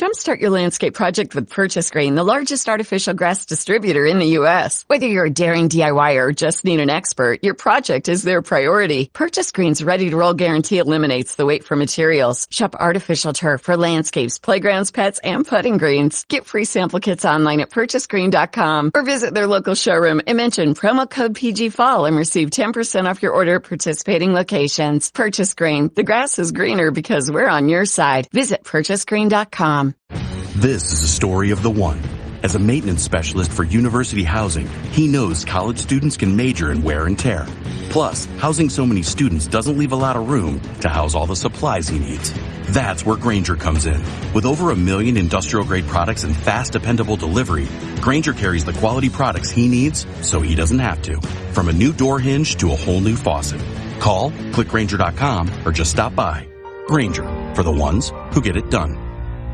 Jumpstart your landscape project with Purchase Green, the largest artificial grass distributor in the U.S. Whether you're a daring DIYer or just need an expert, your project is their priority. Purchase Green's ready-to-roll guarantee eliminates the wait for materials. Shop artificial turf for landscapes, playgrounds, pets, and putting greens. Get free sample kits online at purchasegreen.com or visit their local showroom and mention promo code PGFALL and receive 10% off your order at participating locations. Purchase Green. The grass is greener because we're on your side. Visit purchasegreen.com. This is a story of the one. As a maintenance specialist for University Housing, he knows college students can major in wear and tear. Plus, housing so many students doesn't leave a lot of room to house all the supplies he needs. That's where Grainger comes in. With over 1 million industrial-grade products and fast, dependable delivery, Grainger carries the quality products he needs so he doesn't have to. From a new door hinge to a whole new faucet. Call, click Grainger.com, or just stop by. Grainger, for the ones who get it done.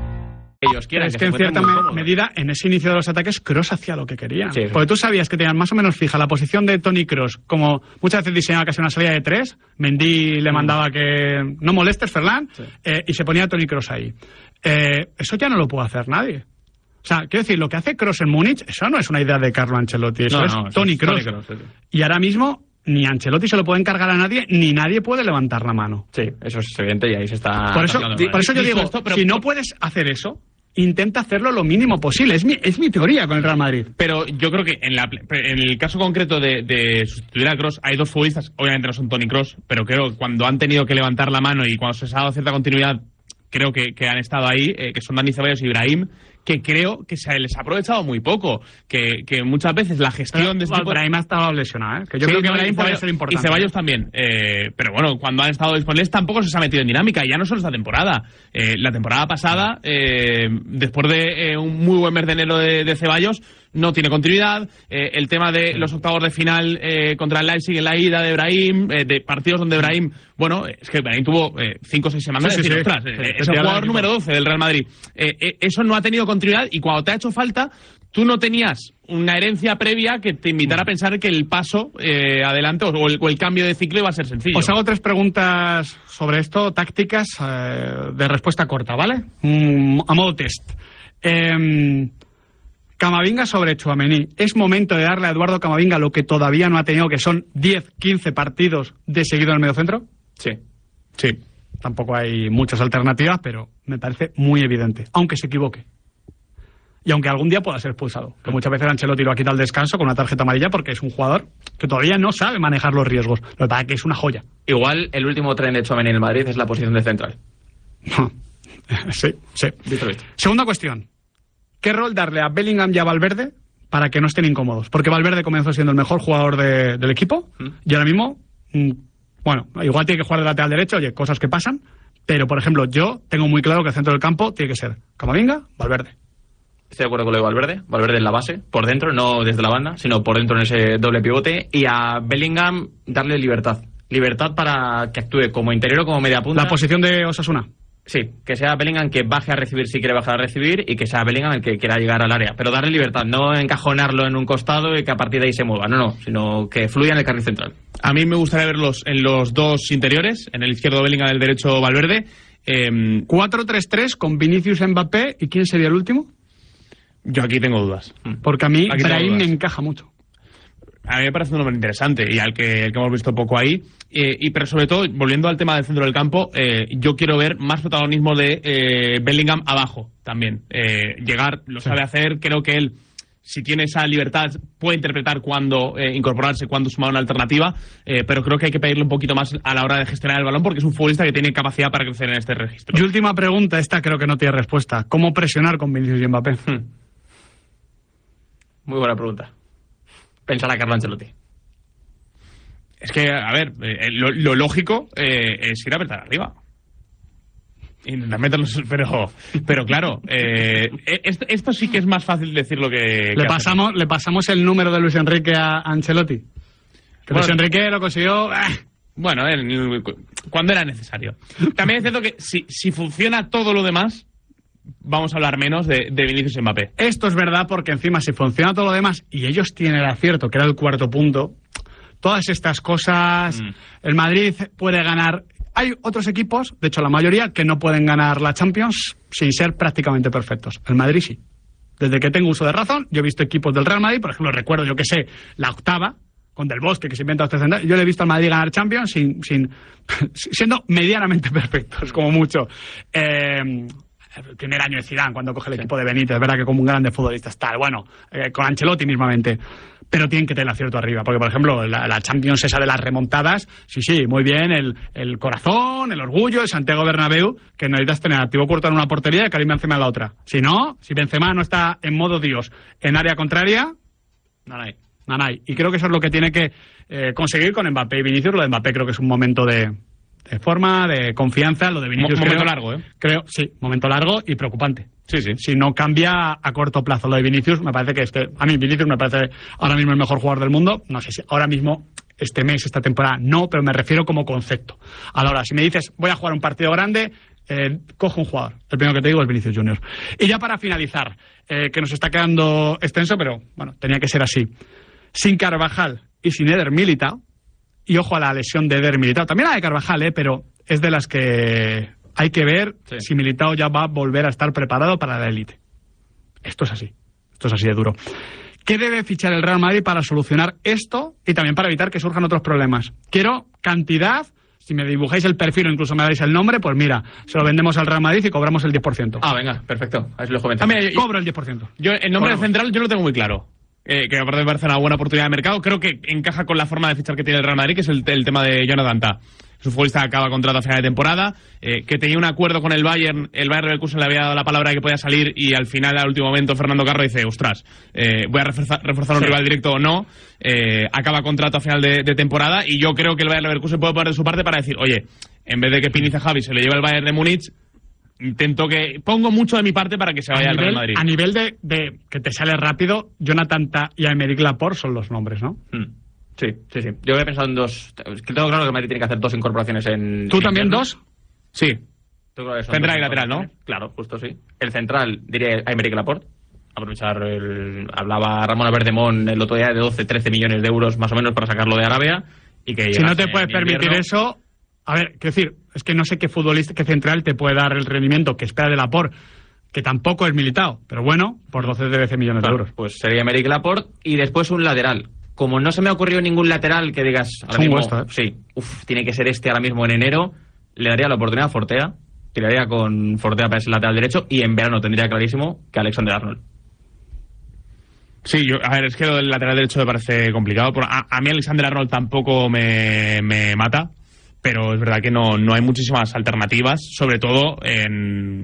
Ellos quieran, es que en cierta medida, en ese inicio de los ataques, Kroos hacía lo que quería. Sí. Porque tú sabías que tenían más o menos fija la posición de Toni Kroos, como muchas veces diseñaba casi una salida de 3, Mendy le mandaba que no molestes, Ferland, y se ponía Toni Kroos ahí. Eso ya no lo puede hacer nadie. O sea, quiero decir, lo que hace Kroos en Múnich, eso no es una idea de Carlo Ancelotti, eso es Toni Kroos. Y ahora mismo ni Ancelotti se lo puede encargar a nadie, ni nadie puede levantar la mano. Sí, eso es evidente y ahí se está... Por eso yo digo, si no puedes hacer eso, intenta hacerlo lo mínimo posible. Es mi teoría con el Real Madrid. Pero yo creo que en el caso concreto de sustituir a Kroos, hay dos futbolistas, obviamente no son Toni Kroos, pero creo que cuando han tenido que levantar la mano y cuando se les ha dado cierta continuidad, creo que han estado ahí, que son Dani Ceballos y Ibrahim, que creo que se les ha aprovechado muy poco, que muchas veces la gestión de este tipo... Ibrahim ha estado lesionado, que yo creo que Ibrahim puede ser importante. Y Ceballos también, pero bueno, cuando han estado disponibles tampoco se ha metido en dinámica, ya no solo esta temporada. La temporada pasada, después de un muy buen mes de enero de Ceballos, no tiene continuidad. El tema de los octavos de final contra el Leipzig en la ida de Ibrahim, de partidos donde Ibrahim, bueno, es que Ibrahim tuvo 5 o 6 semanas, es el jugador número 12 del Real Madrid. Eso no ha tenido continuidad y cuando te ha hecho falta, tú no tenías una herencia previa que te invitara a pensar que el paso adelante o el cambio de ciclo iba a ser sencillo. Os hago 3 preguntas sobre esto, tácticas de respuesta corta, ¿vale? A modo test. Camavinga sobre Tchouaméni. ¿Es momento de darle a Eduardo Camavinga lo que todavía no ha tenido, que son 10, 15 partidos de seguido en el mediocentro? Sí. Sí. Tampoco hay muchas alternativas, pero me parece muy evidente, aunque se equivoque. Y aunque algún día pueda ser expulsado, que muchas veces Ancelotti lo ha quitado al descanso con una tarjeta amarilla porque es un jugador que todavía no sabe manejar los riesgos. Lo que pasa es que es una joya. Igual el último tren de Tchouaméni en el Madrid es la posición de central. Sí. Visto. Segunda cuestión. ¿Qué rol darle a Bellingham y a Valverde para que no estén incómodos? Porque Valverde comenzó siendo el mejor jugador del equipo y ahora mismo, bueno, igual tiene que jugar de lateral derecho, oye, cosas que pasan, pero por ejemplo yo tengo muy claro que el centro del campo tiene que ser Camavinga, Valverde. Estoy de acuerdo con lo de Valverde. Valverde en la base, por dentro, no desde la banda, sino por dentro en ese doble pivote. Y a Bellingham darle libertad. Libertad para que actúe como interior o como media punta. La posición de Osasuna. Sí, que sea Bellingham que baje a recibir si quiere bajar a recibir y que sea Bellingham el que quiera llegar al área. Pero darle libertad, no encajonarlo en un costado y que a partir de ahí se mueva. No, sino que fluya en el carril central. A mí me gustaría verlos en los dos interiores, en el izquierdo Bellingham, en el derecho Valverde. 4-3-3 con Vinicius, Mbappé, ¿y quién sería el último? Yo aquí tengo dudas. Porque a mí Brahim me encaja mucho. A mí me parece un nombre interesante y al que hemos visto poco ahí. Pero sobre todo, volviendo al tema del centro del campo, yo quiero ver más protagonismo de Bellingham abajo también. Llegar, lo sabe hacer, creo que él, si tiene esa libertad, puede interpretar cuándo incorporarse, cuándo sumar una alternativa, pero creo que hay que pedirle un poquito más a la hora de gestionar el balón porque es un futbolista que tiene capacidad para crecer en este registro. Y última pregunta, esta creo que no tiene respuesta. ¿Cómo presionar con Vinicius y Mbappé? Muy buena pregunta. Pensar a Carlo Ancelotti. Es que, a ver, lo lógico es ir a apretar arriba. Intentar meterlos, pero claro, esto sí que es más fácil decirlo que le pasamos el número de Luis Enrique a Ancelotti. Que Luis Enrique lo consiguió... Bueno, cuando era necesario. También es cierto que si funciona todo lo demás, vamos a hablar menos de Vinicius y Mbappé. Esto es verdad porque encima si funciona todo lo demás y ellos tienen el acierto, que era el cuarto punto, todas estas cosas, el Madrid puede ganar Hay otros equipos, de hecho la mayoría, que no pueden ganar la Champions sin ser prácticamente perfectos. El Madrid sí. Desde que tengo uso de razón, yo he visto equipos del Real Madrid, por ejemplo, recuerdo, yo que sé, la octava, con Del Bosque, que se inventa usted central. Yo le he visto al Madrid ganar Champions siendo medianamente perfectos, como mucho. El primer año de Zidane, cuando coge el equipo de Benítez, es verdad que como un grande futbolista tal. Bueno, con Ancelotti mismamente. Pero tienen que tener acierto arriba, porque, por ejemplo, la Champions esa de las remontadas, sí, muy bien, el corazón, el orgullo, el Santiago Bernabéu, que necesitas tener a Thibaut Courtois en una portería y Karim Benzema en la otra. Si no, si Benzema no está en modo Dios en área contraria, nanay. Y creo que eso es lo que tiene que conseguir con Mbappé y Vinicius. Lo de Mbappé creo que es un momento de forma, de confianza. Lo de Vinicius momento largo, creo, sí, momento largo y preocupante. Sí. Si no cambia a corto plazo. Lo de Vinicius, me parece que a mí Vinicius me parece ahora mismo el mejor jugador del mundo. No sé si ahora mismo, este mes, esta temporada, no, pero me refiero como concepto. Ahora, si me dices, voy a jugar un partido grande, cojo un jugador. El primero que te digo es Vinicius Junior. Y ya para finalizar, que nos está quedando extenso, pero bueno, tenía que ser así. Sin Carvajal y sin Eder Militao, y ojo a la lesión de Eder Militao, también la de Carvajal, pero es de las que hay que ver si Militao ya va a volver a estar preparado para la élite. Esto es así de duro. ¿Qué debe fichar el Real Madrid para solucionar esto y también para evitar que surjan otros problemas? Quiero cantidad. Si me dibujáis el perfil o incluso me dais el nombre, pues mira, se lo vendemos al Real Madrid y cobramos el 10%. Ah, venga, perfecto. A ver si lo joven. Cobro el 10%. Yo el nombre del central yo lo tengo muy claro. Que aparte me parece una buena oportunidad de mercado. Creo que encaja con la forma de fichar que tiene el Real Madrid, que es el tema de Jonathan Tah. Su futbolista acaba contrato a final de temporada, que tenía un acuerdo con el Bayern Leverkusen le había dado la palabra de que podía salir y al final, al último momento, Fernando Carro dice, ostras, voy a reforzar un rival directo o no, acaba contrato a final de temporada y yo creo que el Bayern Leverkusen puede poner de su parte para decir, oye, en vez de que Piniz a Javi se le lleve el Bayern de Múnich, pongo mucho de mi parte para que se vaya al Real Madrid. A nivel de que te sale rápido, Jonathan Tah y Aymeric Laporte son los nombres, ¿no? Sí. Yo había pensado en dos. Es que tengo claro que el Madrid tiene que hacer dos incorporaciones en. ¿Tú también dos? Sí. Central y lateral, ¿no? Claro, justo sí. El central, diría Aymeric Laporte. Aprovechar hablaba Ramón Verdemont el otro día de 12-13 millones de euros más o menos para sacarlo de Arabia. Y que si no te puedes permitir eso. A ver, quiero decir, es que no sé qué futbolista, qué central te puede dar el rendimiento que espera de Laporte, que tampoco es Militao, pero bueno, por 12-13 millones de euros. Pues sería Aymeric Laporte y después un lateral. Como no se me ha ocurrido ningún lateral que digas ahora mismo, tiene que ser este ahora mismo en enero, le daría la oportunidad a Fortea, tiraría con Fortea para ese lateral derecho y en verano tendría clarísimo que Alexander Arnold. Sí, es que lo del lateral derecho me parece complicado. A mí Alexander Arnold tampoco me mata, pero es verdad que no hay muchísimas alternativas, sobre todo en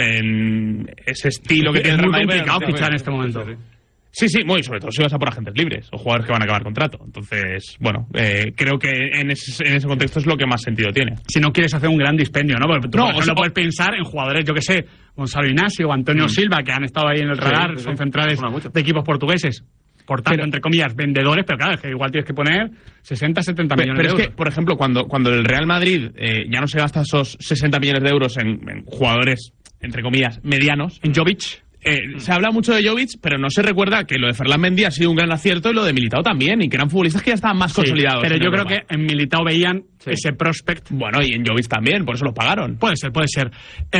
ese estilo que tiene el Real Madrid. Es muy complicado fichar en este momento. Sí, muy, sobre todo si vas a por agentes libres o jugadores que van a acabar contrato. Entonces, creo que en ese contexto es lo que más sentido tiene. Si no quieres hacer un gran dispendio, ¿no? Porque tú, por ejemplo, puedes pensar en jugadores, yo que sé, Gonzalo Ignacio o Antonio Silva, que han estado ahí en el radar, son centrales de equipos portugueses. Por tanto, entre comillas, vendedores, pero claro, es que igual tienes que poner 60-70 millones de euros. Pero es que, por ejemplo, cuando el Real Madrid ya no se gasta esos 60 millones de euros en jugadores, entre comillas, medianos, en Jovic. Se habla mucho de Jovic, pero no se recuerda que lo de Ferland Mendy ha sido un gran acierto y lo de Militao también, y que eran futbolistas que ya estaban más consolidados. Pero yo creo que en Militao veían ese prospect. Bueno, y en Jovic también, por eso los pagaron. Puede ser.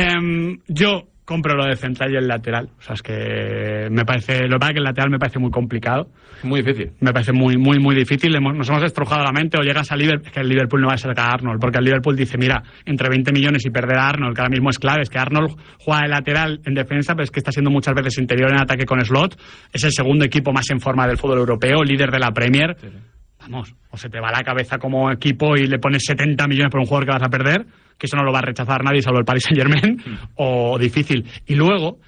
Yo compro lo de central y el lateral. O sea, es que me parece. Lo que pasa es que el lateral me parece muy complicado. Muy difícil. Me parece muy difícil. Nos hemos estrujado la mente. O llegas a Liverpool, es que el Liverpool no va a sacar a Arnold. Porque el Liverpool dice, mira, entre 20 millones y perder a Arnold, que ahora mismo es clave. Es que Arnold juega de lateral en defensa, pero es que está siendo muchas veces interior en ataque con slot. Es el segundo equipo más en forma del fútbol europeo, líder de la Premier. Sí. Vamos, o se te va la cabeza como equipo y le pones 70 millones por un jugador que vas a perder, que eso no lo va a rechazar nadie salvo el Paris Saint-Germain, o difícil. Y luego,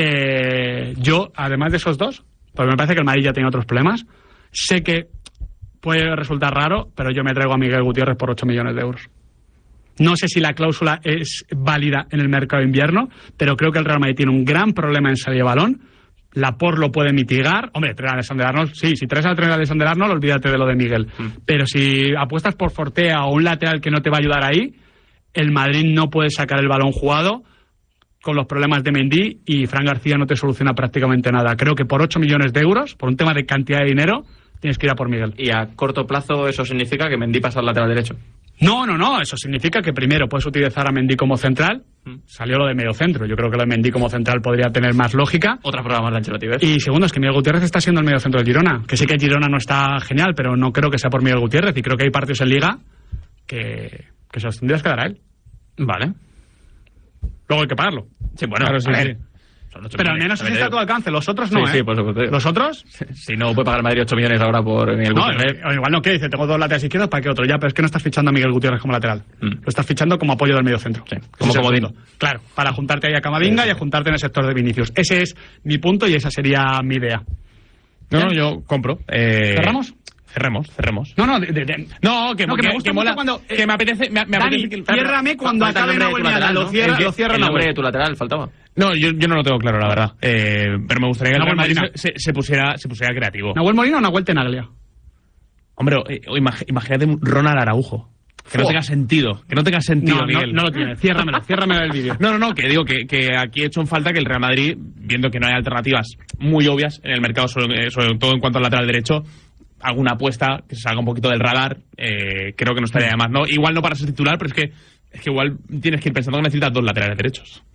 yo, además de esos dos, pues me parece que el Madrid ya tiene otros problemas. Sé que puede resultar raro, pero yo me traigo a Miguel Gutiérrez por 8 millones de euros. No sé si la cláusula es válida en el mercado de invierno, pero creo que el Real Madrid tiene un gran problema en salida de balón. Laporte lo puede mitigar. Hombre, traer a Alexander Arnold, sí, si traes a Alexander Arnold, olvídate de lo de Miguel. Pero si apuestas por Fortea o un lateral que no te va a ayudar ahí, el Madrid no puede sacar el balón jugado con los problemas de Mendy y Fran García no te soluciona prácticamente nada. Creo que por 8 millones de euros, por un tema de cantidad de dinero, tienes que ir a por Miguel. Y a corto plazo eso significa que Mendy pasa al lateral derecho. No, eso significa que primero puedes utilizar a Mendy como central. Salió lo de medio centro, yo creo que lo de Mendy como central podría tener más lógica. Otra prueba más de Ancelotti, ¿ves? Y segundo, es que Miguel Gutiérrez está siendo el medio centro del Girona, que sí que Girona no está genial, pero no creo que sea por Miguel Gutiérrez, y creo que hay partidos en Liga que se los tendrías que dar a él. Vale. Luego hay que pagarlo. Sí, bueno, claro, sí. Pero al millones, menos ese está a tu alcance, los otros no, sí, por supuesto. ¿Los otros? Si no puede pagar Madrid 8 millones ahora por Miguel Gutiérrez. No, igual no, ¿qué dice? Tengo 2 laterales izquierdos, ¿para qué otro? Ya, pero es que no estás fichando a Miguel Gutiérrez como lateral. Lo estás fichando como apoyo del medio centro. Sí, como comodín. Claro, para juntarte ahí a Camavinga y a juntarte en el sector de Vinicius. Ese es mi punto y esa sería mi idea. No, yo compro. ¿Cerramos? Cerremos. No, que me gusta mola, cuando que me apetece Dani, que ciérrame cuando acabe Nahuel Miala. Lo cierra el nombre Nahuel. de tu lateral faltaba. No, yo no lo tengo claro, la verdad. Pero me gustaría que el Real Madrid se pusiera creativo. ¿Nahuel Molina o Nahuel Tenaglia? Hombre, imagínate un Ronald Araujo. Que no tenga sentido. Miguel. No lo tiene. Ciérramelo el vídeo. No, que digo que aquí he hecho en falta que el Real Madrid, viendo que no hay alternativas muy obvias en el mercado, sobre todo en cuanto al lateral derecho, alguna apuesta que se salga un poquito del radar, creo que no estaría de más. No, igual no para ser titular, pero es que igual tienes que ir pensando que necesitas 2 laterales derechos.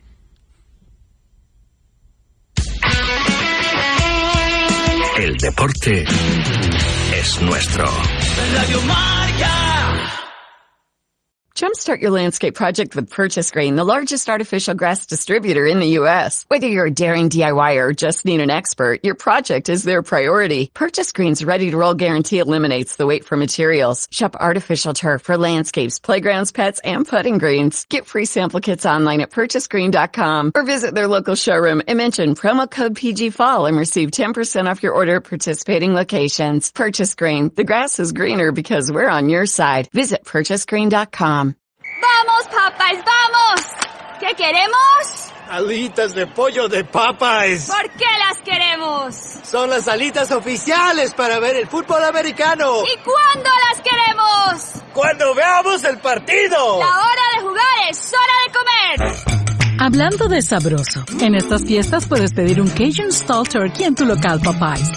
El deporte es nuestro. Radio Marca. Jumpstart your landscape project with Purchase Green, the largest artificial grass distributor in the U.S. Whether you're a daring DIYer or just need an expert, your project is their priority. Purchase Green's ready-to-roll guarantee eliminates the wait for materials. Shop artificial turf for landscapes, playgrounds, pets, and putting greens. Get free sample kits online at purchasegreen.com or visit their local showroom and mention promo code PGFALL and receive 10% off your order at participating locations. Purchase Green. The grass is greener because we're on your side. Visit purchasegreen.com. ¡Vamos, Popeyes, vamos! ¿Qué queremos? Alitas de pollo de Popeyes. ¿Por qué las queremos? Son las alitas oficiales para ver el fútbol americano. ¿Y cuándo las queremos? ¡Cuando veamos el partido! La hora de jugar es hora de comer. Hablando de sabroso, en estas fiestas puedes pedir un Cajun Stall Turkey en tu local Popeyes.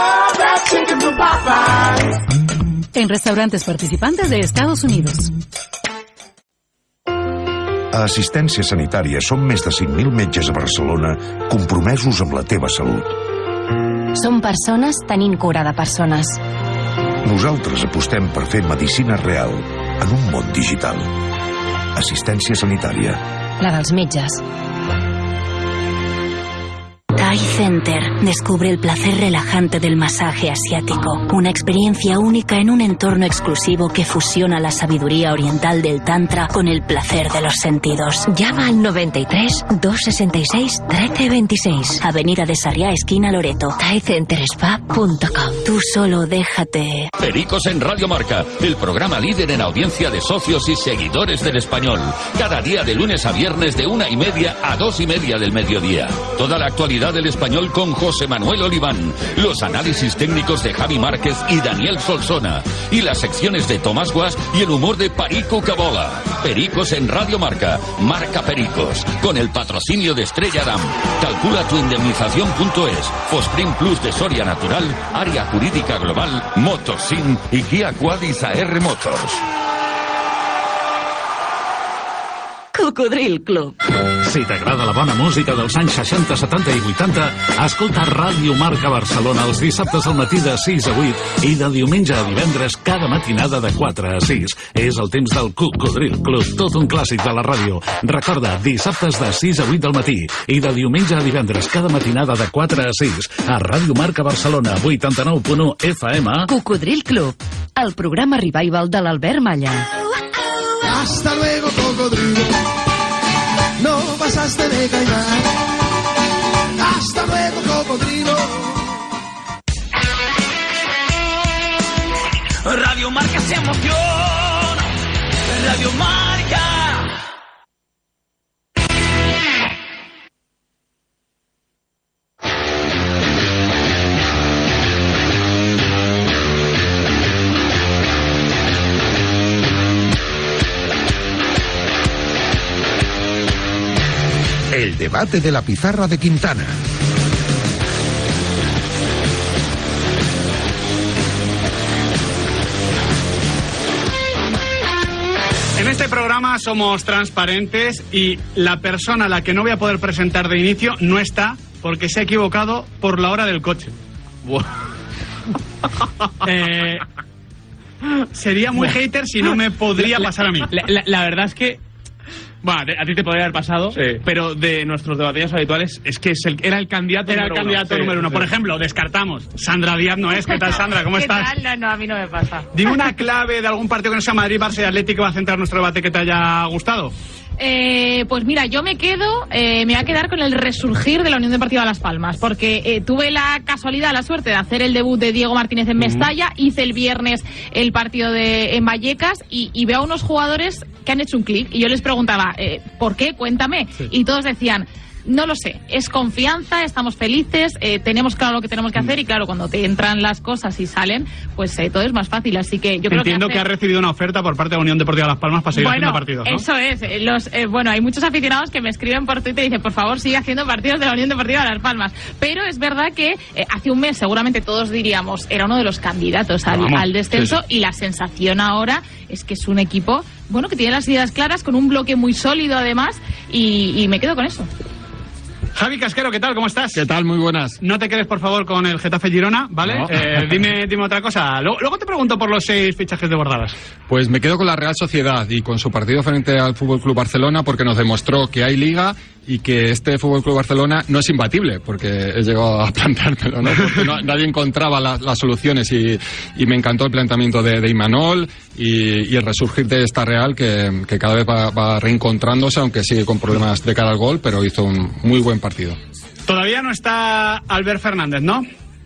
En restaurantes participantes de Estados Unidos. A Assistència Sanitària som més de 5.000 metges a Barcelona compromesos amb la teva salut. Som persones tenint cura de persones. Nosaltres apostem per fer medicina real en un món digital. Assistència Sanitària. La dels metges. Thai Center. Descubre el placer relajante del masaje asiático. Una experiencia única en un entorno exclusivo que fusiona la sabiduría oriental del Tantra con el placer de los sentidos. Llama al 93 266 1326. Avenida de Sarriá, esquina Loreto. thaicenterspa.com. Tú solo déjate. Pericos en Radio Marca, el programa líder en audiencia de socios y seguidores del español. Cada día de lunes a viernes de 1:30 a 2:30 del mediodía. Toda la actualidad del español con José Manuel Oliván, los análisis técnicos de Javi Márquez y Daniel Solsona, y las secciones de Tomás Guas y el humor de Perico Cabola. Pericos en Radio Marca, Marca Pericos, con el patrocinio de Estrella Damm. Calcula tu indemnización.es, Fosprin Plus de Soria Natural, Área Jurídica Global, Motosin y Kia Quadis AR Motors. Cocodril Club. Si t'agrada la bona música dels anys 60, 70 i 80, escolta Ràdio Marca Barcelona els dissabtes al matí de 6 a 8 i de diumenge a divendres cada matinada de 4 a 6. És el temps del Cocodril Club, tot un clàssic de la ràdio. Recorda, dissabtes de 6 a 8 del matí i de diumenge a divendres cada matinada de 4 a 6 a Ràdio Marca Barcelona, 89.1 FM. Cocodril Club, el programa revival de l'Albert Malla. Hasta luego, cocodrilo. No pasaste de caimán. Hasta luego, cocodrilo. Radio Marca se emociona. Radio Marca. El debate de la pizarra de Quintana. En este programa somos transparentes y la persona a la que no voy a poder presentar de inicio no está porque se ha equivocado por la hora del coche. Sería muy hater si no me podría pasar a mí. La verdad es que... Bueno, a ti te podría haber pasado, sí. Pero de nuestros debates habituales es que era el candidato número uno. Por ejemplo, descartamos. Sandra Díaz no es. ¿Qué tal, Sandra? ¿Cómo estás? ¿Qué tal? No, a mí no me pasa. Dime una clave de algún partido que no sea Madrid, Barça y Atlético que va a centrar nuestro debate que te haya gustado. Pues mira, yo me voy a quedar con el resurgir de la Unión Deportiva Las Palmas, porque tuve la casualidad, la suerte de hacer el debut de Diego Martínez en Mestalla, hice el viernes el partido en Vallecas y veo a unos jugadores que han hecho un clic y yo les preguntaba, ¿por qué? Cuéntame. Sí. Y todos decían, no lo sé, es confianza, estamos felices, tenemos claro lo que tenemos que hacer y claro, cuando te entran las cosas y salen, pues todo es más fácil, así que yo creo que... Entiendo que has recibido una oferta por parte de la Unión Deportiva Las Palmas para seguir haciendo partidos, ¿no? Eso es, hay muchos aficionados que me escriben por Twitter y dicen, por favor, sigue haciendo partidos de la Unión Deportiva Las Palmas, pero es verdad que hace un mes seguramente todos diríamos, era uno de los candidatos al descenso, sí. Y la sensación ahora es que es un equipo, que tiene las ideas claras, con un bloque muy sólido además, y me quedo con eso. Javi Casquero, ¿qué tal? ¿Cómo estás? ¿Qué tal? Muy buenas. No te quedes, por favor, con el Getafe Girona, ¿vale? No. Dime otra cosa. Luego te pregunto por los 6 fichajes de Bordadas. Pues me quedo con la Real Sociedad y con su partido frente al Fútbol Club Barcelona porque nos demostró que hay liga y que este Fútbol Club Barcelona no es imbatible, porque he llegado a planteármelo, ¿no? Porque nadie encontraba las soluciones y me encantó el planteamiento de Imanol y el resurgir de esta Real que cada vez va reencontrándose, aunque sigue con problemas de cara al gol, pero hizo un muy buen partido. Todavía no está Albert Fernández, ¿no?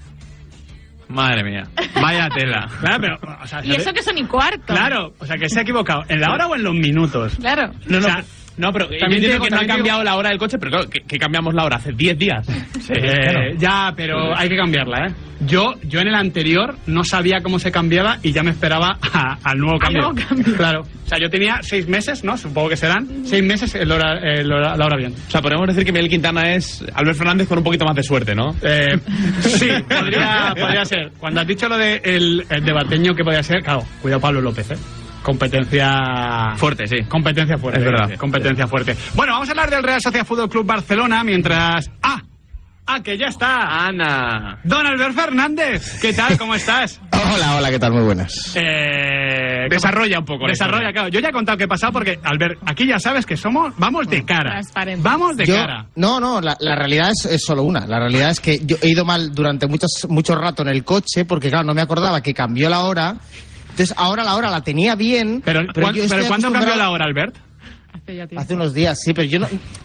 Madre mía, vaya tela. Claro, pero, y eso que son y cuarto. Claro, o sea, que se ha equivocado. ¿En la hora o en los minutos? Claro. No, pero también digo que no ha cambiado la hora del coche, pero claro, que cambiamos la hora hace 10 días. Sí, claro. Ya, pero hay que cambiarla, ¿eh? Yo en el anterior no sabía cómo se cambiaba y ya me esperaba al nuevo cambio. Claro. O sea, yo tenía 6 meses, ¿no? Supongo que serán 6 meses la hora bien. O sea, podemos decir que Miguel Quintana es Albert Fernández con un poquito más de suerte, ¿no? Sí, podría ser. Cuando has dicho lo de el debateño que podía ser, claro, cuidado Pablo López, ¿eh? Competencia fuerte, sí. Competencia fuerte, es verdad. Sí. Competencia fuerte. Bueno, vamos a hablar del Real Sociedad Fútbol Club Barcelona mientras... que ya está. Ana. Don Albert Fernández, ¿qué tal? ¿Cómo estás? Hola, ¿qué tal? Muy buenas. Desarrolla un poco. Desarrolla, claro. Yo ya he contado qué ha pasado porque, Albert, aquí ya sabes que vamos de cara. Vamos de cara. No, la realidad es solo una. La realidad es que yo he ido mal durante mucho rato en el coche porque, claro, no me acordaba que cambió la hora. Entonces, ahora la hora la tenía bien. ¿Pero cuándo cambió la hora, Albert? Hace unos días, sí, pero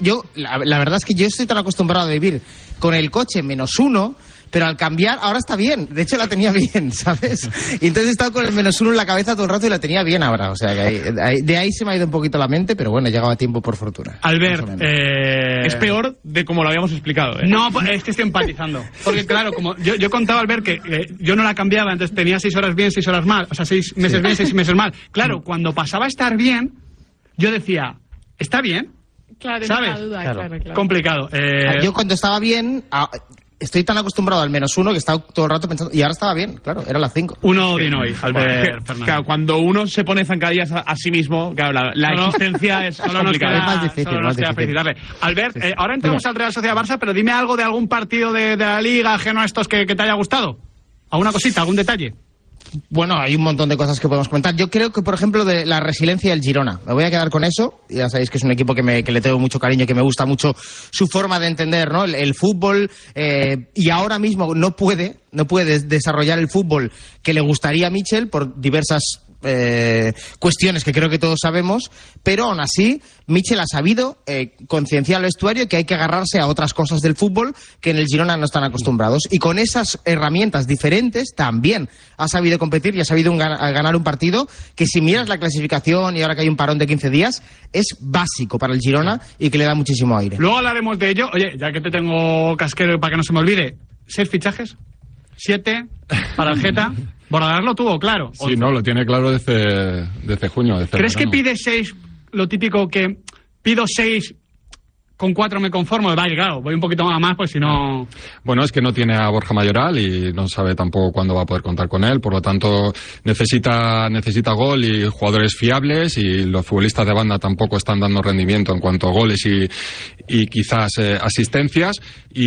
la verdad es que yo estoy tan acostumbrado a vivir con el coche -1, pero al cambiar ahora está bien. De hecho la tenía bien, ¿sabes? Y entonces he estado con el -1 en la cabeza todo el rato y la tenía bien ahora. O sea, que de ahí se me ha ido un poquito la mente, pero bueno, llegaba a tiempo por fortuna. Albert, es peor de como lo habíamos explicado, ¿eh? No, es que estoy empatizando. Porque claro, como yo contaba, Albert, que yo no la cambiaba, entonces tenía 6 horas bien, 6 horas mal. O sea, 6 meses bien, 6 meses mal. Claro, cuando pasaba a estar bien, yo decía, ¿está bien? Claro, ¿sabes? Duda, claro. Complicado. Yo cuando estaba bien... Estoy tan acostumbrado al -1 que he estado todo el rato pensando... Y ahora estaba bien, claro, era las 5. Uno bien hoy, Albert Fernández. Claro, cuando uno se pone zancadillas a sí mismo, claro, la existencia es complicada. Es más difícil. Albert, ahora entramos al Real Sociedad Barça, pero dime algo de algún partido de la Liga, ajeno a estos que te haya gustado. ¿Alguna cosita, algún detalle? Bueno, hay un montón de cosas que podemos comentar. Yo creo que, por ejemplo, de la resiliencia del Girona. Me voy a quedar con eso. Ya sabéis que es un equipo que le tengo mucho cariño, que me gusta mucho su forma de entender, ¿no? El fútbol, y ahora mismo no puede desarrollar el fútbol que le gustaría a Michel por diversas cuestiones que creo que todos sabemos, pero aún así Michel ha sabido concienciar al vestuario que hay que agarrarse a otras cosas del fútbol que en el Girona no están acostumbrados, y con esas herramientas diferentes también ha sabido competir y ha sabido ganar un partido que, si miras la clasificación y ahora que hay un parón de 15 días, es básico para el Girona y que le da muchísimo aire. Luego hablaremos de ello. Oye, ya que te tengo, Casquero, para que no se me olvide, 6 fichajes, 7 para el Geta. Bordadas lo tuvo claro. Sí, no, lo tiene claro desde junio. ¿Crees que pide 6, lo típico que pido 6 con 4 me conformo. Vale, claro, voy un poquito más, pues si no... Bueno, es que no tiene a Borja Mayoral y no sabe tampoco cuándo va a poder contar con él, por lo tanto necesita gol y jugadores fiables, y los futbolistas de banda tampoco están dando rendimiento en cuanto a goles y quizás asistencias,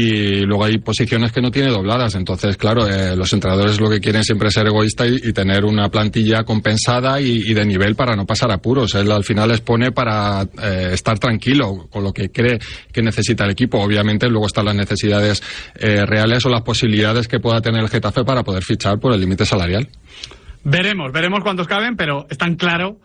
y luego hay posiciones que no tiene dobladas. Entonces, claro, los entrenadores lo que quieren siempre es ser egoístas y tener una plantilla compensada y de nivel para no pasar apuros. Él al final les pone para estar tranquilo con lo que cree que necesita el equipo. Obviamente luego están las necesidades reales o las posibilidades que pueda tener el Getafe para poder fichar por el límite salarial. Veremos cuántos caben, pero es tan claro,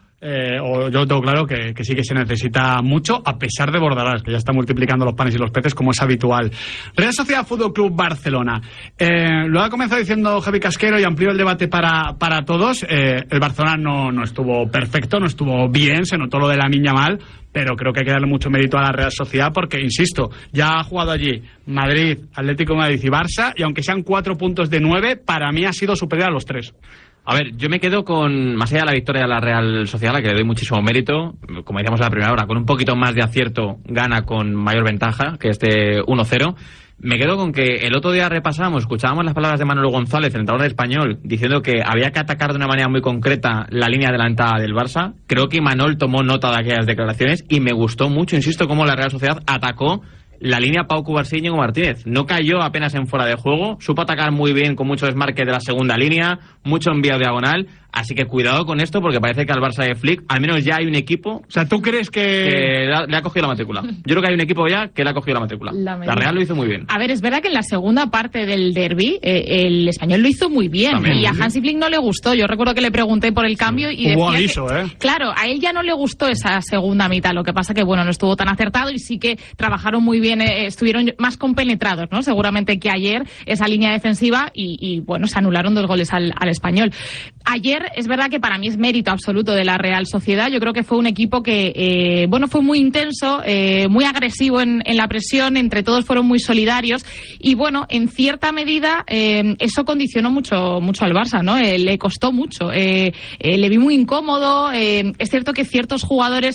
o yo tengo claro que sí que se necesita mucho, a pesar de Bordalás, que ya está multiplicando los panes y los peces como es habitual. Real Sociedad Fútbol Club Barcelona. Lo ha comenzado diciendo Javi Casquero y amplió el debate para todos. El Barcelona no estuvo perfecto, no estuvo bien, se notó lo de Lamine Yamal, pero creo que hay que darle mucho mérito a la Real Sociedad porque, insisto, ya ha jugado allí Madrid, Atlético de Madrid y Barça, y aunque sean 4 puntos de 9, para mí ha sido superior a los 3. A ver, yo me quedo con, más allá de la victoria de la Real Sociedad, a la que le doy muchísimo mérito, como decíamos en la primera hora, con un poquito más de acierto gana con mayor ventaja que este 1-0. Me quedo con que el otro día escuchábamos las palabras de Manolo González, el entrenador español, diciendo que había que atacar de una manera muy concreta la línea adelantada del Barça. Creo que Imanol tomó nota de aquellas declaraciones y me gustó mucho, insisto, cómo la Real Sociedad atacó la línea Pau Cubarsí y Íñigo Martínez. No cayó apenas en fuera de juego, supo atacar muy bien con mucho desmarque de la segunda línea, mucho envío diagonal. Así que cuidado con esto, porque parece que al Barça de Flick al menos ya hay un equipo... O sea, ¿tú crees que le ha cogido la matrícula? Yo creo que hay un equipo ya que le ha cogido la matrícula. La Real lo hizo muy bien. A ver, es verdad que en la segunda parte del derbi el español lo hizo muy bien. También, y a Hansi Flick no le gustó. Yo recuerdo que le pregunté por el cambio y hubo decía aviso, claro, a él ya no le gustó esa segunda mitad. Lo que pasa que, bueno, no estuvo tan acertado y sí que trabajaron muy bien, estuvieron más compenetrados, ¿no? Seguramente que ayer esa línea defensiva y bueno, se anularon 2 goles al español. Ayer es verdad que para mí es mérito absoluto de la Real Sociedad. Yo creo que fue un equipo que fue muy intenso, muy agresivo en la presión, entre todos fueron muy solidarios y bueno, en cierta medida eso condicionó mucho al Barça, ¿no? Le costó mucho, le vi muy incómodo. Es cierto que ciertos jugadores,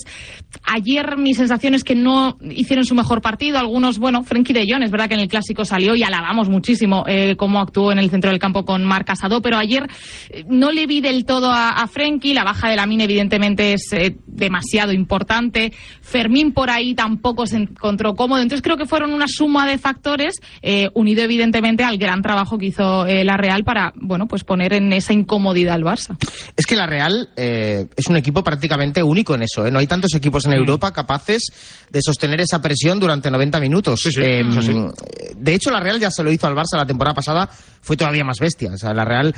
ayer mi sensación es que no hicieron su mejor partido. Algunos, bueno, Frenkie de Jong, es verdad que en el Clásico salió y alabamos muchísimo cómo actuó en el centro del campo con Marc Casado, pero ayer no le vi del todo a Frenkie. La baja de Lamine evidentemente es demasiado importante. Fermín por ahí tampoco se encontró cómodo. Entonces creo que fueron una suma de factores unido evidentemente al gran trabajo que hizo la Real para, bueno, pues poner en esa incomodidad al Barça. Es que la Real es un equipo prácticamente único en eso, ¿eh? No hay tantos equipos en Europa capaces de sostener esa presión durante 90 minutos. Sí, de hecho, la Real ya se lo hizo al Barça la temporada pasada, fue todavía más bestia. O sea, la Real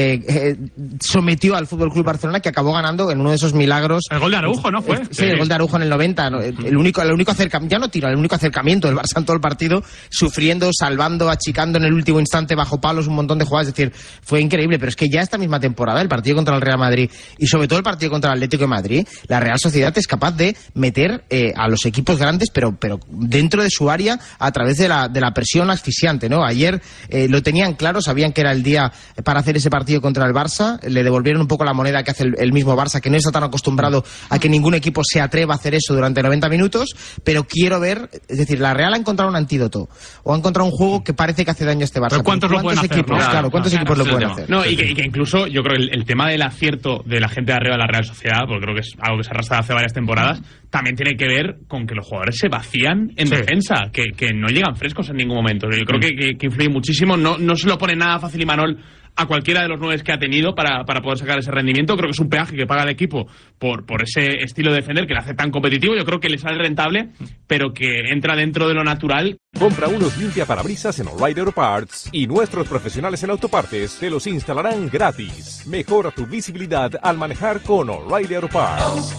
sometió al Fútbol Club Barcelona, que acabó ganando en uno de esos milagros. El gol de Araujo, ¿no fue? Sí, el gol de Araujo en el 90. El único acercamiento, ya no tiro, el único acercamiento del Barça en todo el partido, sufriendo, salvando, achicando en el último instante bajo palos un montón de jugadas. Es decir, fue increíble. Pero es que ya esta misma temporada, el partido contra el Real Madrid y sobre todo el partido contra el Atlético de Madrid, la Real Sociedad es capaz de meter a los equipos grandes, pero dentro de su área a través de la presión asfixiante, ¿no? Ayer lo tenían claro, sabían que era el día para hacer ese partido contra el Barça, le devolvieron un poco la moneda que hace el mismo Barça, que no está tan acostumbrado a que ningún equipo se atreva a hacer eso durante 90 minutos, pero quiero ver, es decir, la Real ha encontrado un antídoto, o ha encontrado un juego que parece que hace daño a este Barça. ¿Pero cuántos lo pueden hacer? ¿Cuántos equipos lo pueden hacer? No, y que incluso yo creo que el tema del acierto de la gente de arriba de la Real Sociedad, porque creo que es algo que se arrastra hace varias temporadas, también tiene que ver con que los jugadores se vacían en defensa, que no llegan frescos en ningún momento. Yo creo que influye muchísimo, no se lo pone nada fácil Imanol a cualquiera de los 9 que ha tenido para poder sacar ese rendimiento. Creo que es un peaje que paga el equipo por ese estilo de defender que le hace tan competitivo. Yo creo que le sale rentable, pero que entra dentro de lo natural. Compra unos limpiaparabrisas en O'Reilly Auto Parts y nuestros profesionales en autopartes te los instalarán gratis. Mejora tu visibilidad al manejar con O'Reilly Auto Parts.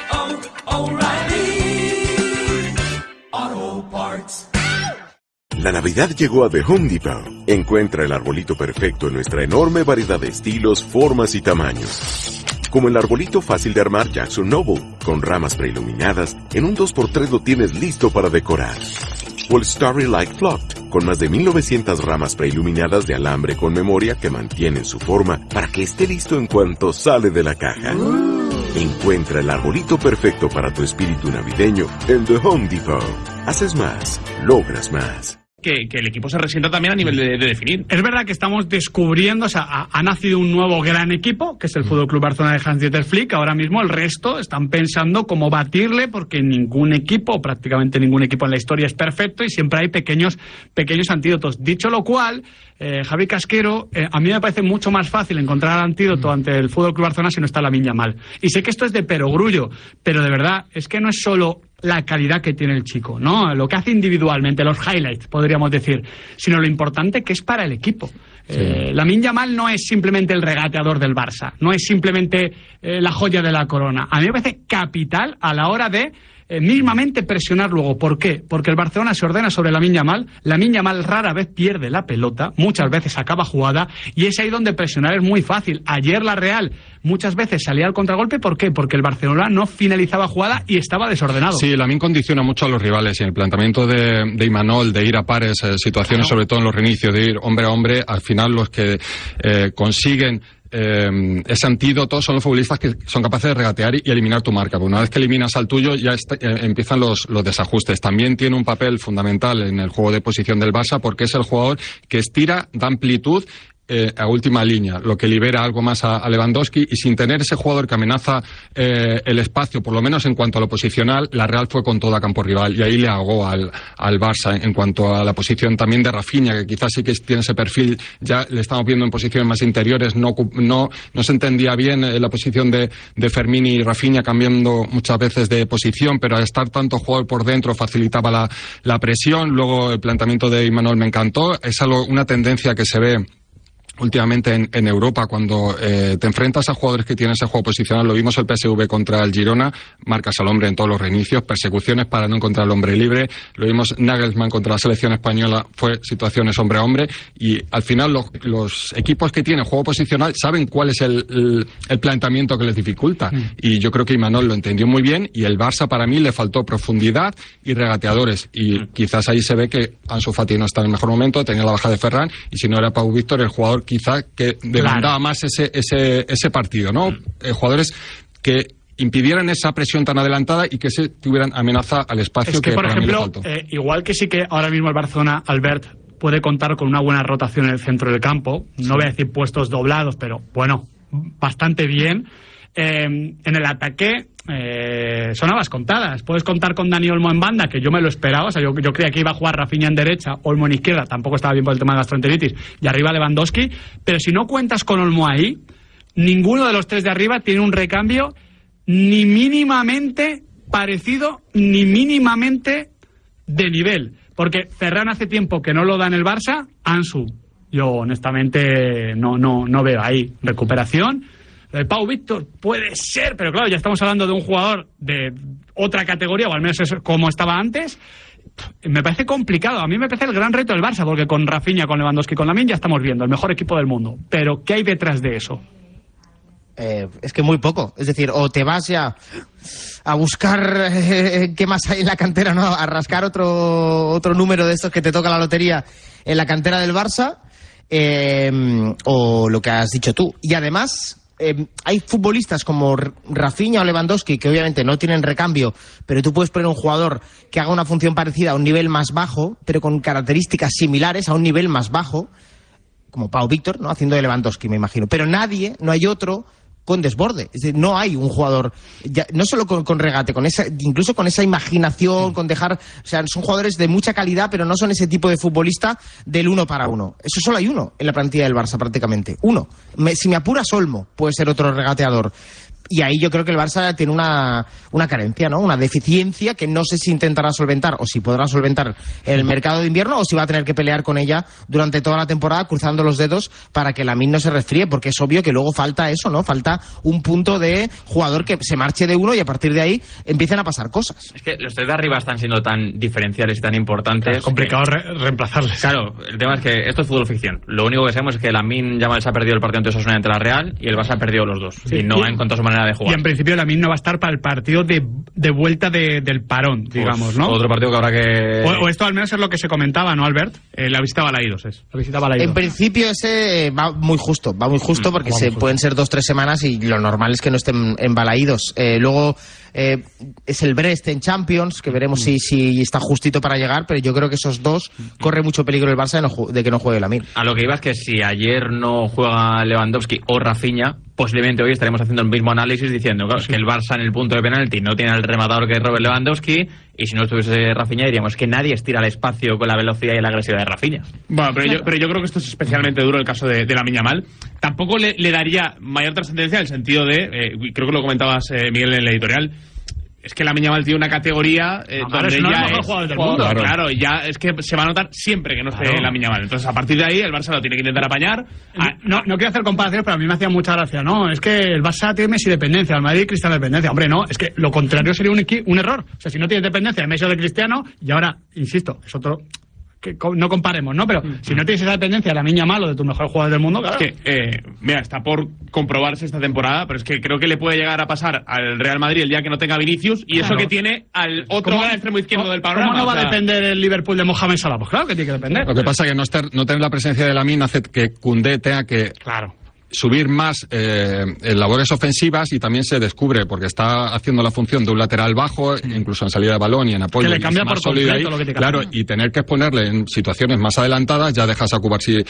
O'Reilly Auto Parts. La Navidad llegó a The Home Depot. Encuentra el arbolito perfecto en nuestra enorme variedad de estilos, formas y tamaños. Como el arbolito fácil de armar Jackson Noble, con ramas preiluminadas, en un 2x3 lo tienes listo para decorar. O el Starry Light Flocked, con más de 1900 ramas preiluminadas de alambre con memoria que mantienen su forma para que esté listo en cuanto sale de la caja. Encuentra el arbolito perfecto para tu espíritu navideño en The Home Depot. Haces más, logras más. Que el equipo se resienta también a nivel de definir. Es verdad que estamos descubriendo, o sea, ha nacido un nuevo gran equipo, que es el FC Barcelona de Hans-Dieter Flick. Ahora mismo el resto están pensando cómo batirle, porque ningún equipo, prácticamente ningún equipo en la historia es perfecto y siempre hay pequeños antídotos. Dicho lo cual, Javi Casquero, a mí me parece mucho más fácil encontrar el antídoto ante el FC Barcelona si no está Lamine Yamal. Y sé que esto es de perogrullo, pero de verdad, es que no es solo la calidad que tiene el chico, ¿no? Lo que hace individualmente, los highlights, podríamos decir, sino lo importante que es para el equipo. Sí. Lamine Yamal no es simplemente el regateador del Barça, no es simplemente la joya de la corona. A mí me parece capital a la hora de mismamente presionar luego. ¿Por qué? Porque el Barcelona se ordena sobre Lamine Yamal. Lamine Yamal rara vez pierde la pelota, muchas veces acaba jugada, y es ahí donde presionar es muy fácil. Ayer la Real muchas veces salía al contragolpe. ¿Por qué? Porque el Barcelona no finalizaba jugada y estaba desordenado. Sí, Lamine condiciona mucho a los rivales, y el planteamiento de Imanol, de ir a pares, situaciones sobre todo en los reinicios, de ir hombre a hombre, al final los que consiguen ese antídoto son los futbolistas que son capaces de regatear y eliminar tu marca. Porque una vez que eliminas al tuyo ya empiezan los desajustes. También tiene un papel fundamental en el juego de posición del Barça, porque es el jugador que estira, da amplitud a última línea, lo que libera algo más a Lewandowski, y sin tener ese jugador que amenaza el espacio, por lo menos en cuanto a lo posicional, la Real fue con todo a campo rival, y ahí le ahogó al Barça. En cuanto a la posición también de Rafinha, que quizás sí que tiene ese perfil, ya le estamos viendo en posiciones más interiores, no se entendía bien la posición de Fermín y Rafinha, cambiando muchas veces de posición, pero al estar tanto jugador por dentro facilitaba la presión. Luego el planteamiento de Imanol me encantó, es una tendencia que se ve últimamente en Europa, cuando te enfrentas a jugadores que tienen ese juego posicional. Lo vimos el PSV contra el Girona, marcas al hombre en todos los reinicios, persecuciones para no encontrar al hombre libre. Lo vimos Nagelsmann contra la selección española, fue situaciones hombre a hombre, y al final los equipos que tienen juego posicional saben cuál es el planteamiento que les dificulta, y yo creo que Imanol lo entendió muy bien, y el Barça para mí le faltó profundidad y regateadores, y quizás ahí se ve que Ansu Fati no está en el mejor momento, tenía la baja de Ferran, y si no era Pau Víctor, el jugador quizá que demandaba más ese partido, ¿no? Jugadores que impidieran esa presión tan adelantada y que se tuvieran amenaza al espacio. Es que por ejemplo, mí le faltó. Igual que sí que ahora mismo el Barcelona, Albert, puede contar con una buena rotación en el centro del campo, no voy a decir puestos doblados, pero bueno, bastante bien. En el ataque son habas contadas. Puedes contar con Dani Olmo en banda, que yo me lo esperaba. O sea, yo creía que iba a jugar Rafinha en derecha, Olmo en izquierda, tampoco estaba bien por el tema de gastroenteritis, y arriba Lewandowski. Pero si no cuentas con Olmo ahí, ninguno de los tres de arriba tiene un recambio ni mínimamente parecido, ni mínimamente de nivel. Porque Ferran hace tiempo que no lo da en el Barça. Ansu, yo honestamente no veo ahí recuperación. Pau Víctor puede ser, pero claro, ya estamos hablando de un jugador de otra categoría, o al menos es como estaba antes. Me parece complicado. A mí me parece el gran reto del Barça, porque con Rafinha, con Lewandowski, con Lamine ya estamos viendo el mejor equipo del mundo. Pero ¿qué hay detrás de eso? Es que muy poco. Es decir, o te vas ya a buscar qué más hay en la cantera, ¿no? A rascar otro número de estos que te toca la lotería en la cantera del Barça, o lo que has dicho tú. Y además hay futbolistas como Rafinha o Lewandowski que obviamente no tienen recambio, pero tú puedes poner un jugador que haga una función parecida a un nivel más bajo, pero con características similares a un nivel más bajo, como Pau Víctor, ¿no? Haciendo de Lewandowski, me imagino. Pero no hay otro con desborde. Es decir, no hay un jugador, ya, no solo con regate, incluso con esa imaginación, con dejar... O sea, son jugadores de mucha calidad, pero no son ese tipo de futbolista del uno para uno. Eso solo hay uno en la plantilla del Barça, prácticamente. Uno. Si me apuras, Olmo puede ser otro regateador. Y ahí yo creo que el Barça tiene una carencia, ¿no? Una deficiencia que no sé si intentará solventar, o si podrá solventar en el mercado de invierno, o si va a tener que pelear con ella durante toda la temporada, cruzando los dedos para que Lamine no se resfríe, porque es obvio que luego falta eso, ¿no? Falta un punto de jugador que se marche de uno y a partir de ahí empiecen a pasar cosas. Es que los tres de arriba están siendo tan diferenciales y tan importantes. Es complicado reemplazarles. Claro, el tema es que esto es fútbol ficción. Lo único que sabemos es que Lamine Yamal se ha perdido el partido ante Osasuna ante la Real, y el Barça ha perdido los dos. Sí, y no ha encontrado su manera nada de jugar. Y en principio Lamine no va a estar para el partido de vuelta del parón, digamos, ¿no? Otro partido que habrá que... O esto al menos es lo que se comentaba, ¿no, Albert? La visita a Balaídos es. La visita a Balaídos. En principio ese va muy justo porque pueden ser 2-3 semanas y lo normal es que no estén en Balaídos. Luego es el Brest en Champions, que veremos si está justito para llegar, pero yo creo que esos dos corre mucho peligro el Barça de que no juegue Lamine. A lo que iba es que si ayer no juega Lewandowski o Rafinha, posiblemente hoy estaremos haciendo el mismo análisis diciendo que el Barça en el punto de penalti no tiene el rematador que es Robert Lewandowski, y si no estuviese Rafinha diríamos que nadie estira el espacio con la velocidad y la agresividad de Rafinha. Bueno, pero yo creo que esto es especialmente duro el caso de Lamine Yamal. Tampoco le daría mayor trascendencia en el sentido de, creo que lo comentabas, Miguel, en el editorial, es que Lamine Yamal tiene una categoría donde ya es jugador del mundo. Claro, ya es que se va a notar siempre que no esté Lamine Yamal. Entonces, a partir de ahí, el Barça lo tiene que intentar apañar. No quiero hacer comparaciones, pero a mí me hacía mucha gracia. No, es que el Barça tiene Messi dependencia, el Madrid Cristiano dependencia. Hombre, no, es que lo contrario sería un error. O sea, si no tienes dependencia de Messi o de Cristiano, y ahora, insisto, es otro... que no comparemos, ¿no? Pero si no tienes esa dependencia de Lamine Yamal o de tu mejor jugador del mundo, claro. Es que, mira, está por comprobarse esta temporada, pero es que creo que le puede llegar a pasar al Real Madrid el día que no tenga Vinicius, y eso que tiene al otro gran extremo izquierdo del panorama. ¿Cómo no va a depender el Liverpool de Mohamed Salah? Pues claro que tiene que depender. Lo que pasa es que no tener la presencia de Lamine hace que Koundé tenga que... Claro. subir más en labores ofensivas, y también se descubre, porque está haciendo la función de un lateral bajo, incluso en salida de balón y en apoyo. Que le cambia por completo lo que te cambia. Claro, y tener que exponerle en situaciones más adelantadas, ya dejas a Cubarsí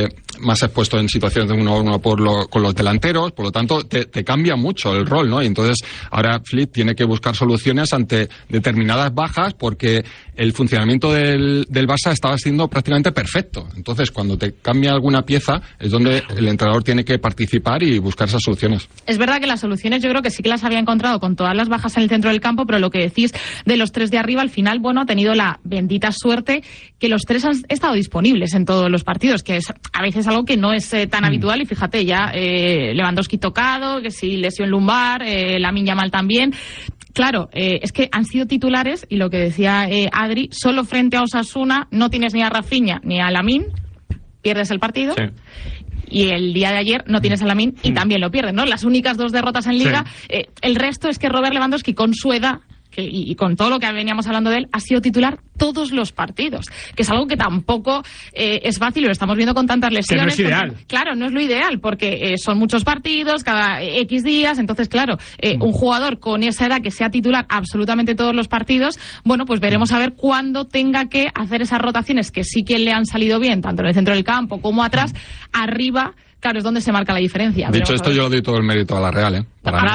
más expuesto en situaciones de 1-1 con los delanteros, por lo tanto te cambia mucho el rol, ¿no? Y entonces ahora Flick tiene que buscar soluciones ante determinadas bajas, porque el funcionamiento del Barça estaba siendo prácticamente perfecto. Entonces, cuando te cambia alguna pieza, es donde el entrenador tiene que participar y buscar esas soluciones. Es verdad que las soluciones yo creo que sí que las había encontrado con todas las bajas en el centro del campo, pero lo que decís de los tres de arriba, al final, bueno, ha tenido la bendita suerte que los tres han estado disponibles en todos los partidos, que es a veces algo que no es tan habitual, y fíjate, ya Lewandowski tocado, que sí, lesión lumbar, Lamine Yamal también. Claro, es que han sido titulares, y lo que decía Adri, solo frente a Osasuna no tienes ni a Rafinha ni a Lamine, pierdes el partido. Sí. Y el día de ayer no tienes a Lamine y también lo pierden, ¿no? Las únicas 2 derrotas en Liga. Sí. El resto es que Robert Lewandowski, con su edad y con todo lo que veníamos hablando de él, ha sido titular todos los partidos, que es algo que tampoco es fácil, y lo estamos viendo con tantas lesiones. Que no es ideal. Claro, no es lo ideal, porque son muchos partidos, cada X días, entonces, claro, un jugador con esa edad que sea titular absolutamente todos los partidos, bueno, pues veremos a ver cuándo tenga que hacer esas rotaciones, que sí que le han salido bien, tanto en el centro del campo como atrás, arriba. Claro, es donde se marca la diferencia. Dicho esto, yo doy todo el mérito a la Real, ¿eh?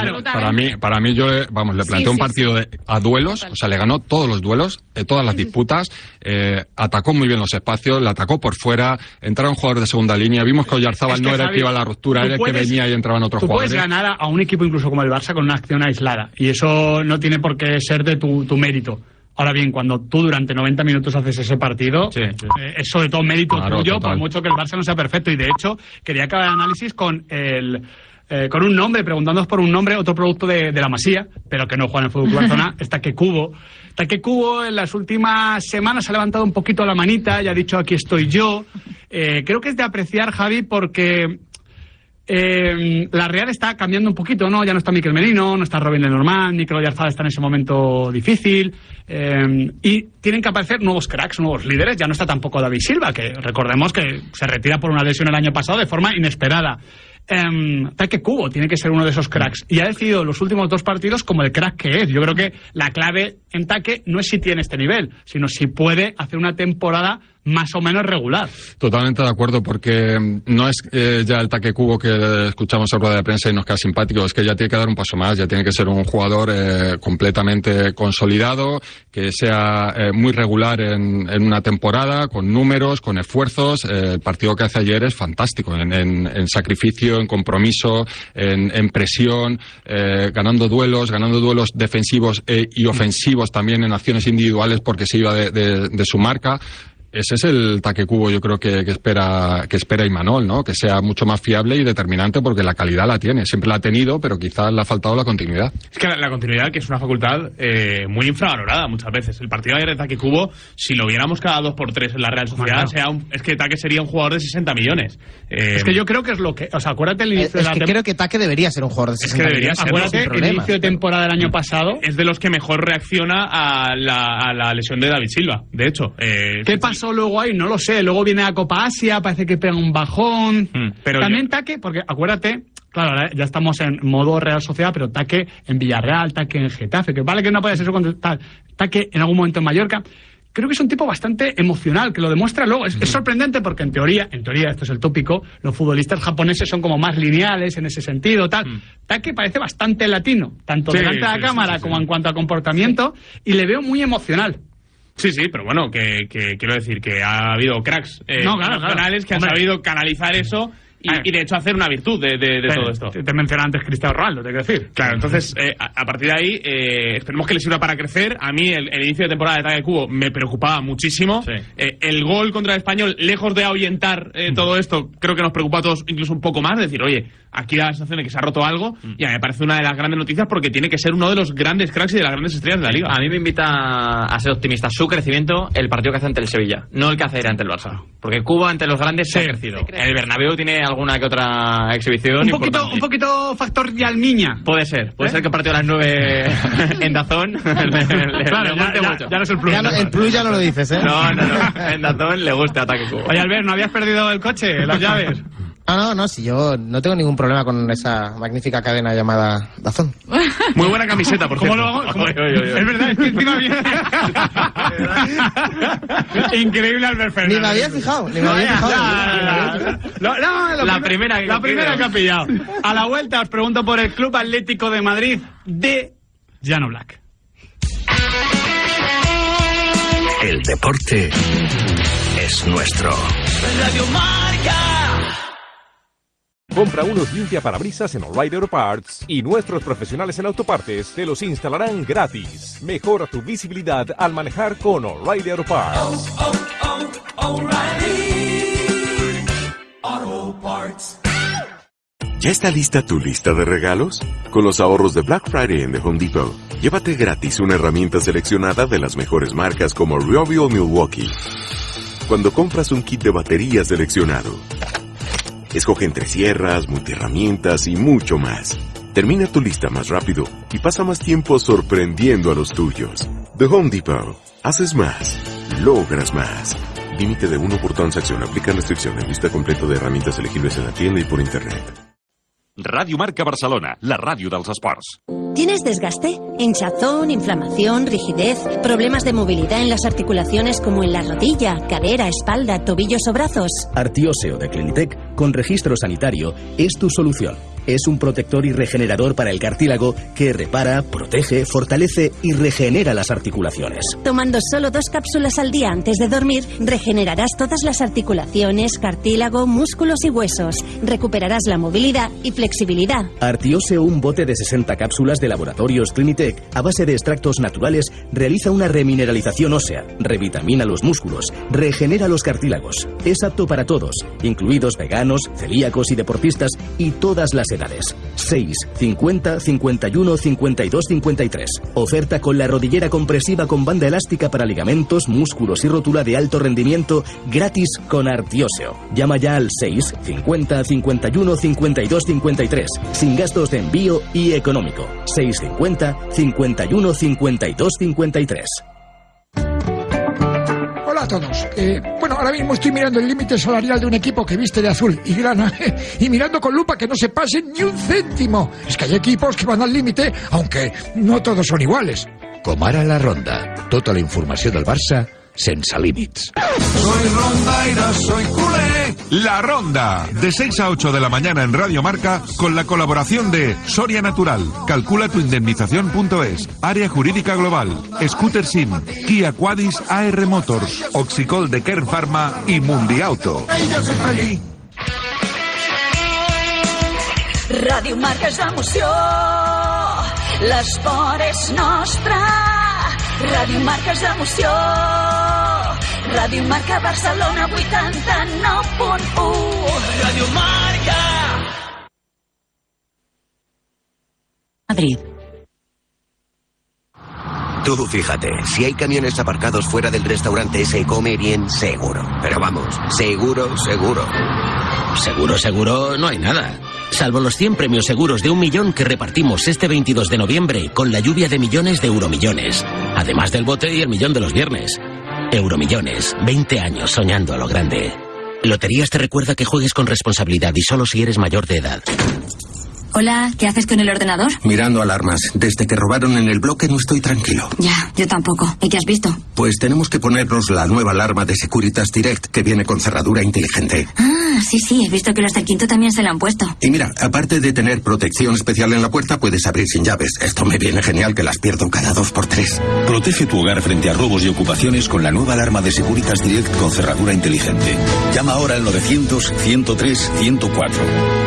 Para mí yo le planteé un partido a duelos, o sea, le ganó todos los duelos, todas las disputas, atacó muy bien los espacios, le atacó por fuera, entraron jugadores de segunda línea, vimos que Oyarzábal no era el que iba a la ruptura, era el que venía y entraban otros jugadores. Tú puedes ganar a un equipo incluso como el Barça con una acción aislada, y eso no tiene por qué ser de tu mérito. Ahora bien, cuando tú durante 90 minutos haces ese partido, es sobre todo mérito tuyo, por mucho que el Barça no sea perfecto. Y de hecho, quería acabar el análisis con un nombre, preguntándonos por un nombre, otro producto de la Masía, pero que no juega en el Fútbol Club Barcelona, es Take Kubo. Take Kubo en las últimas semanas ha levantado un poquito la manita y ha dicho: aquí estoy yo. Creo que es de apreciar, Javi, porque... la Real está cambiando un poquito, ¿no? Ya no está Mikel Merino, no está Robin Lenormand, Mikel Oyarzabal está en ese momento difícil, y tienen que aparecer nuevos cracks, nuevos líderes. Ya no está tampoco David Silva, que recordemos que se retira por una lesión el año pasado de forma inesperada. Take Kubo tiene que ser uno de esos cracks, y ha decidido los últimos 2 partidos como el crack que es. Yo creo que la clave en Take no es si tiene este nivel, sino si puede hacer una temporada más o menos regular. Totalmente de acuerdo, porque no es ya el Take Kubo que escuchamos en rueda de prensa y nos queda simpático, es que ya tiene que dar un paso más, ya tiene que ser un jugador completamente consolidado, que sea muy regular en una temporada, con números, con esfuerzos. El partido que hace ayer es fantástico, en sacrificio, en compromiso, en presión, ganando duelos defensivos y ofensivos también, en acciones individuales, porque se iba de su marca. Ese es el Taque Cubo, yo creo que espera Imanol, ¿no? Que sea mucho más fiable y determinante, porque la calidad la tiene, siempre la ha tenido, pero quizás le ha faltado la continuidad. Es que la continuidad, que es una facultad muy infravalorada muchas veces. El partido de Taque Cubo, si lo viéramos cada 2x3 en la Real Sociedad, es que Taque sería un jugador de 60 millones. Es que yo creo que es lo que... O sea, acuérdate el inicio de la creo que Taque debería ser un jugador de 60 millones. Acuérdate el inicio de temporada del año pasado. Es de los que mejor reacciona a la lesión de David Silva, de hecho. ¿Qué pasó luego ahí? No lo sé. Luego viene a Copa Asia, parece que pega un bajón. Pero también Taque, porque acuérdate, claro, ahora ya estamos en modo Real Sociedad, pero Taque en Villarreal, Taque en Getafe, que vale que no puede ser eso con tal, Taque en algún momento en Mallorca. Creo que es un tipo bastante emocional, que lo demuestra luego. Es sorprendente porque en teoría, esto es el tópico, los futbolistas japoneses son como más lineales en ese sentido, tal. Taque parece bastante latino, tanto delante de la cámara como en cuanto a comportamiento, y le veo muy emocional. Sí, pero bueno, que quiero decir que ha habido cracks nacionales que han sabido canalizar eso y de hecho hacer una virtud de todo esto. Te mencionaba antes Cristiano Ronaldo, te quiero decir. Claro, entonces a partir de ahí esperemos que le sirva para crecer. A mí el inicio de temporada de Taque Cubo me preocupaba muchísimo. El gol contra el Español, lejos de ahuyentar todo esto, creo que nos preocupa a todos incluso un poco más, decir, oye, aquí da la sensación de que se ha roto algo, y a mí me parece una de las grandes noticias porque tiene que ser uno de los grandes cracks y de las grandes estrellas de la liga. A mí me invita a ser optimista. Su crecimiento, el partido que hace ante el Sevilla, no el que hace ante el Barça. Porque Cuba ante los grandes se ha crecido. El Bernabéu tiene alguna que otra exhibición un poquito factor Yalmiña. Puede ser que el partido a las 9 en Dazón claro, ya no es el plus. El plus ya no lo dices, ¿eh? No. En Dazón le gusta Ataque Cubo. Oye, Albert, ¿no habías perdido el coche, las llaves? No, si yo no tengo ningún problema con esa magnífica cadena llamada Dazón. Muy buena camiseta, por cierto. Es verdad, es que encima viene... Increíble Albert Fernández. Ni me había fijado. La primera que ha pillado. A la vuelta os pregunto por el Club Atlético de Madrid de Llano Black. El deporte es nuestro. Radio Marca. Compra unos limpiaparabrisas en O'Reilly Auto Parts y nuestros profesionales en autopartes te los instalarán gratis. Mejora tu visibilidad al manejar con O'Reilly Auto Parts. O'Reilly Auto Parts. ¿Ya está lista tu lista de regalos? Con los ahorros de Black Friday en The Home Depot, llévate gratis una herramienta seleccionada de las mejores marcas como Ryobi o Milwaukee. Cuando compras un kit de baterías seleccionado, escoge entre sierras, multiherramientas y mucho más. Termina tu lista más rápido y pasa más tiempo sorprendiendo a los tuyos. The Home Depot. Haces más. Logras más. Límite de 1 por transacción. Aplica restricciones. Lista completa de herramientas elegibles en la tienda y por internet. Ràdio Marca Barcelona, la ràdio dels esports. ¿Tienes desgaste? ¿Hinchazón, inflamación, rigidez, problemas de movilidad en las articulaciones como en la rodilla, cadera, espalda, tobillos o brazos? Artióseo de Clinitec, con registro sanitario, es tu solución. Es un protector y regenerador para el cartílago que repara, protege, fortalece y regenera las articulaciones. Tomando solo 2 cápsulas al día antes de dormir, regenerarás todas las articulaciones, cartílago, músculos y huesos. Recuperarás la movilidad y flexibilidad. Artióseo, un bote de 60 cápsulas de Laboratorios Clinitec, a base de extractos naturales, realiza una remineralización ósea, revitamina los músculos, regenera los cartílagos. Es apto para todos, incluidos veganos, celíacos y deportistas, y todas las edades. 6, 50, 51, 52, 53. Oferta con la rodillera compresiva con banda elástica para ligamentos, músculos y rótula de alto rendimiento, gratis con Artióseo. Llama ya al 6, 50, 51, 52, 53. Sin gastos de envío y económico. 650 51 52 53. Hola a todos. Bueno, ahora mismo estoy mirando el límite salarial de un equipo que viste de azul y grana y mirando con lupa que no se pase ni un céntimo. Es que hay equipos que van al límite, aunque no todos son iguales. Com ara la Ronda. Tota la informació del Barça sense límits. Soy rondaira, soy culé. La Ronda, de 6 a 8 de la mañana en Radio Marca, con la colaboración de Soria Natural, Calcula tu indemnización.es, Área Jurídica Global, Scooter Sim, Kia Quadis AR Motors, Oxicol de Kern Pharma y Mundiauto. Ràdio Marca és l'emoció, l'esport és nostre. Ràdio Marca és l'emoció, Radio Marca Barcelona 89.1. Radio Marca. Madrid. Tú fíjate, si hay camiones aparcados fuera del restaurante se come bien seguro. Pero vamos, seguro, seguro. Seguro, seguro, no hay nada. Salvo los 100 premios seguros de 1 millón que repartimos este 22 de noviembre con la lluvia de millones de Euromillones. Además del bote y el millón de los viernes. Euromillones, 20 años soñando a lo grande. Loterías te recuerda que juegues con responsabilidad y solo si eres mayor de edad. Hola, ¿qué haces con el ordenador? Mirando alarmas. Desde que robaron en el bloque no estoy tranquilo. Ya, yo tampoco. ¿Y qué has visto? Pues tenemos que ponernos la nueva alarma de Securitas Direct que viene con cerradura inteligente. Ah, sí, he visto que los del quinto también se la han puesto. Y mira, aparte de tener protección especial en la puerta, puedes abrir sin llaves. Esto me viene genial que las pierdo cada 2x3. Protege tu hogar frente a robos y ocupaciones con la nueva alarma de Securitas Direct con cerradura inteligente. Llama ahora al 900-103-104.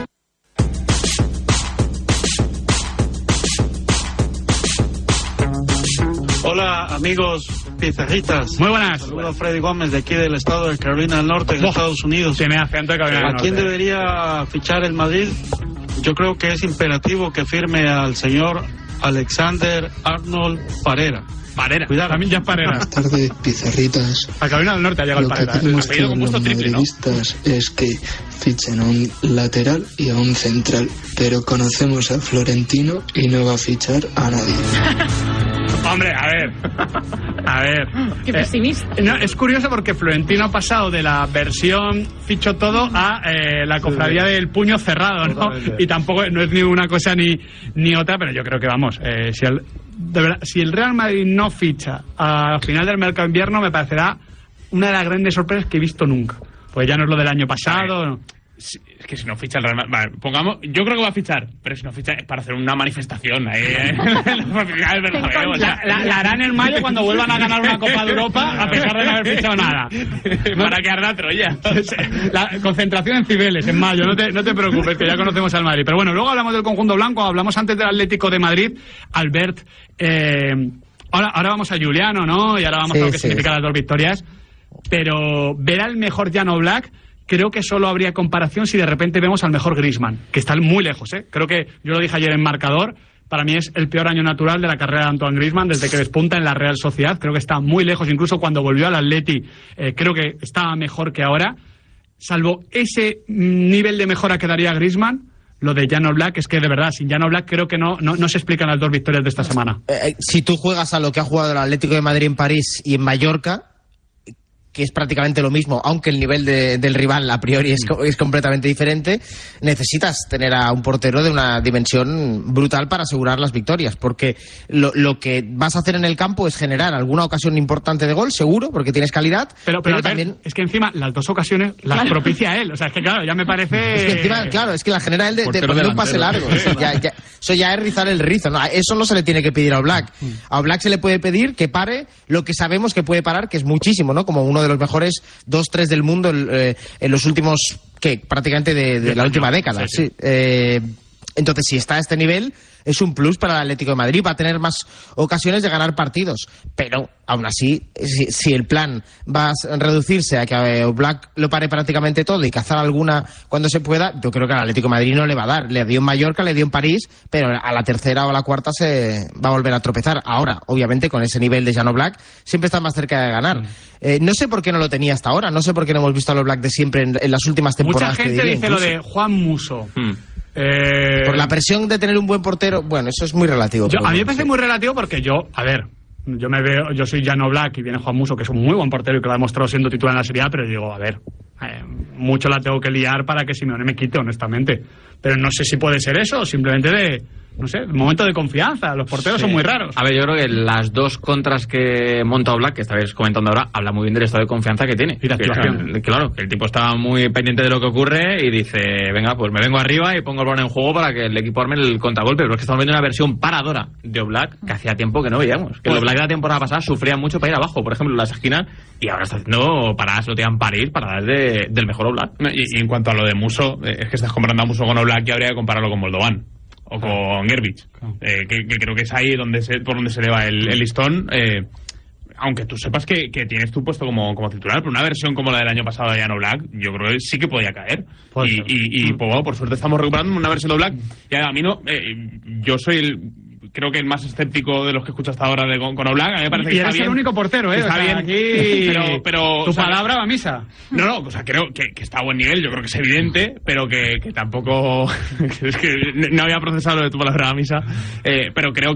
Hola amigos pizarritas. Muy buenas. Saludos a Freddy Gómez de aquí del estado de Carolina del Norte, en Estados Unidos. Tiene acento de Carolina del Norte. ¿A quién debería fichar el Madrid? Yo creo que es imperativo que firme al señor Alexander Arnold Parera. Cuidado, también ya es Parera. Buenas tardes, pizarritas. A Carolina del Norte ha llegado el Parera. Lo que tenemos que los madridistas es que fichen a un lateral y a un central. Pero conocemos a Florentino y no va a fichar a nadie. Hombre, a ver. Qué pesimista. No, es curioso porque Florentino ha pasado de la versión ficho todo a la cofradía del puño cerrado, ¿no? Totalmente. Y tampoco no es ni una cosa ni otra, pero yo creo que vamos, si el Real Madrid no ficha a final del mercado de invierno, me parecerá una de las grandes sorpresas que he visto nunca. Pues ya no es lo del año pasado, ¿no? Es que si no ficha el Real Madrid, vale, pongamos, yo creo que va a fichar, pero si no ficha es para hacer una manifestación ahí, la harán en mayo cuando vuelvan a ganar una Copa de Europa a pesar de no haber fichado nada. Para que arda Troya. La concentración en Cibeles en mayo, no te preocupes, que ya conocemos al Madrid. Pero bueno, luego hablamos del conjunto blanco, hablamos antes del Atlético de Madrid. Albert, ahora vamos a Juliano, ¿no? Y ahora vamos a lo que significan las 2 victorias. Pero ver al mejor Jan Oblak, creo que solo habría comparación si de repente vemos al mejor Griezmann, que está muy lejos, ¿eh? Creo que, yo lo dije ayer en Marcador, para mí es el peor año natural de la carrera de Antoine Griezmann desde que despunta en la Real Sociedad. Creo que está muy lejos, incluso cuando volvió al Atleti, creo que estaba mejor que ahora. Salvo ese nivel de mejora que daría Griezmann, lo de Jan Oblak es que de verdad, sin Jan Oblak creo que no se explican las 2 victorias de esta semana. Si tú juegas a lo que ha jugado el Atlético de Madrid en París y en Mallorca, que es prácticamente lo mismo, aunque el nivel del rival a priori es completamente diferente, necesitas tener a un portero de una dimensión brutal para asegurar las victorias, porque lo que vas a hacer en el campo es generar alguna ocasión importante de gol, seguro, porque tienes calidad, pero también... Es que encima las 2 ocasiones las propicia él, o sea, es que claro, ya me parece... Es que encima, claro, es que la genera él de poner un pase largo, eso ya es rizar el rizo, ¿no? Eso no se le tiene que pedir a Oblak. A Oblak se le puede pedir que pare lo que sabemos que puede parar, que es muchísimo, ¿no? Como uno de los mejores 2-3 del mundo en los últimos, prácticamente de la última década. Sí. Entonces, si está a este nivel, es un plus para el Atlético de Madrid, va a tener más ocasiones de ganar partidos. Pero, aún así, si el plan va a reducirse a que Oblak lo pare prácticamente todo y cazar alguna cuando se pueda, yo creo que al Atlético de Madrid no le va a dar. Le dio en Mallorca, le dio en París, pero a la tercera o a la cuarta se va a volver a tropezar. Ahora, obviamente, con ese nivel de Jan Oblak, siempre está más cerca de ganar. No sé por qué no lo tenía hasta ahora, no sé por qué no hemos visto al Oblak de siempre en las últimas temporadas. Mucha gente dice incluso lo de Juan Musso. Por la presión de tener un buen portero, bueno, eso es muy relativo. A mí me parece muy relativo porque yo soy Jan Oblak y viene Juan Musso, que es un muy buen portero y que lo ha demostrado siendo titular en la Serie A, pero digo, mucho la tengo que liar para que Simeone me quite, honestamente. Pero no sé si puede ser eso o simplemente no sé, el momento de confianza. Los porteros son muy raros. A ver, yo creo que las 2 contras que monta Oblak, que estáis comentando ahora, habla muy bien del estado de confianza que tiene. Y de activación. Claro, que el tipo está muy pendiente de lo que ocurre y dice, venga, pues me vengo arriba y pongo el balón en juego para que el equipo arme el contragolpe. Pero es que estamos viendo una versión paradora de Oblak que hacía tiempo que no veíamos. Que el Oblak de la temporada pasada sufría mucho para ir abajo, por ejemplo, en las esquinas, y ahora está haciendo paradas, lo tiran para ir, paradas del mejor Oblak. Y en cuanto a lo de Musso, es que estás comparando a Musso con Oblak y habría que compararlo con Moldovan. O con Gervich, que creo que es ahí por donde se eleva el listón. aunque tú sepas que tienes tu puesto como titular, pero una versión como la del año pasado de Jan Oblak, yo creo que sí que podía caer. Pues bueno, por suerte estamos recuperando una versión de Oblak. Y a mí no, yo soy creo que el más escéptico de los que escucho hasta ahora con Oblak. A mí me parece que está bien. Y eres el único portero, ¿eh? Está bien. Aquí... pero tu palabra va a misa. No, o sea, creo que está a buen nivel, yo creo que es evidente, pero que tampoco... es que no había procesado lo de tu palabra va a misa. Pero creo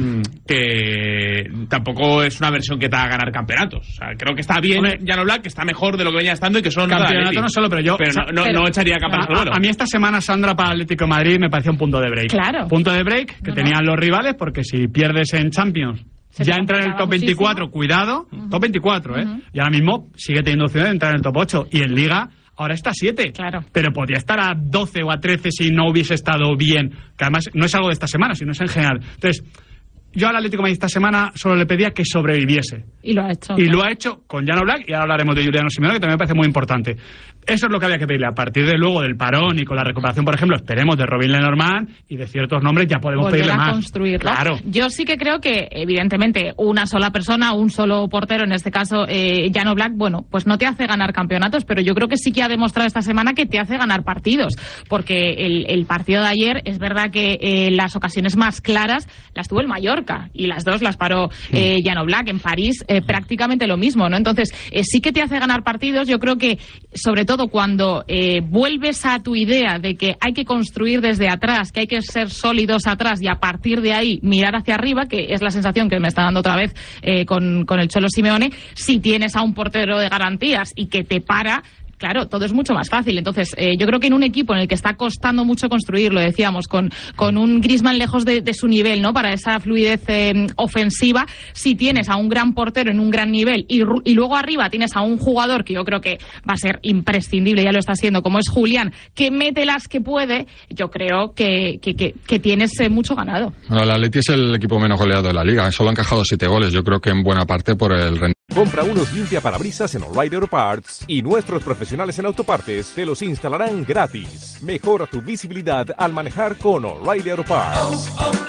que tampoco es una versión que te haga ganar campeonatos. O sea, creo que está bien Jan Oblak, que está mejor de lo que venía estando y que solo campeonato no solo, pero yo... Pero no echaría campeonato al vuelo. A mí esta semana, Sandra, para Atlético de Madrid me pareció un punto de break. Claro. Punto de break que tenían los rivales, porque si pierdes en Champions ya entra en el top 24, cuidado, top 24, y ahora mismo sigue teniendo opción de entrar en el top 8, y en Liga ahora está a 7, claro. Pero podría estar a 12 o a 13 si no hubiese estado bien, que además no es algo de esta semana, sino es en general. Entonces, yo al Atlético de Madrid esta semana solo le pedía que sobreviviese. Y lo ha hecho. Y lo ha hecho con Jan Oblak, y ahora hablaremos de Giuliano Simeone, que también me parece muy importante. Eso es lo que había que pedirle. A partir de luego del parón y con la recuperación, por ejemplo, esperemos de Robin Lenormand y de ciertos nombres, ya podemos volver pedirle a más. Construirlo. Claro. Yo sí que creo que, evidentemente, una sola persona, un solo portero, en este caso Jan Oblak, bueno, pues no te hace ganar campeonatos, pero yo creo que sí que ha demostrado esta semana que te hace ganar partidos, porque el partido de ayer, es verdad que las ocasiones más claras las tuvo el Mallorca, y las dos las paró Jan Oblak. En París prácticamente lo mismo, ¿no? Entonces, sí que te hace ganar partidos. Yo creo que, sobre todo cuando vuelves a tu idea de que hay que construir desde atrás, que hay que ser sólidos atrás y a partir de ahí mirar hacia arriba, que es la sensación que me está dando otra vez con el Cholo Simeone, si tienes a un portero de garantías y que te para, claro, todo es mucho más fácil. Entonces, yo creo que en un equipo en el que está costando mucho construir, lo decíamos, con un Griezmann lejos de su nivel, ¿no? Para esa fluidez ofensiva, si tienes a un gran portero en un gran nivel y luego arriba tienes a un jugador que yo creo que va a ser imprescindible, ya lo está siendo, como es Julián, que mete las que puede, yo creo que tienes mucho ganado. Bueno, el Atleti es el equipo menos goleado de la Liga. Solo han encajado 7 goles. Yo creo que en buena parte por el rendimiento. Compra unos limpiaparabrisas en O'Reilly Auto Parts y nuestros profesionales en autopartes te los instalarán gratis. Mejora tu visibilidad al manejar con O'Reilly Auto Parts.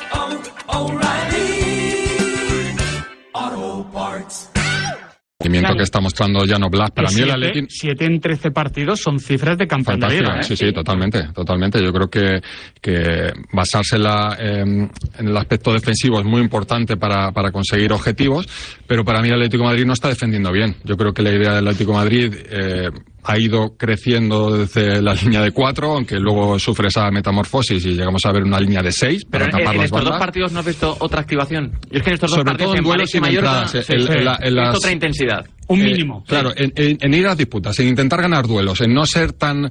O'Reilly Auto Parts. Que está mostrando Jan Oblak. Para mí el Atleti... 7 en 13 partidos son cifras de campeón de Liga, ¿eh? Sí, totalmente. Yo creo que basarse en el aspecto defensivo es muy importante para conseguir objetivos, pero para mí el Atlético de Madrid no está defendiendo bien. Yo creo que la idea del Atlético de Madrid ha ido creciendo desde la línea de 4, aunque luego sufre esa metamorfosis y llegamos a ver una línea de 6 para tapar las bandas. ¿En estos dos partidos no has visto otra activación? Y es que en estos dos partidos, en duelos y en entradas, otra intensidad. Un mínimo. Claro, en ir a las disputas, en intentar ganar duelos, en no ser tan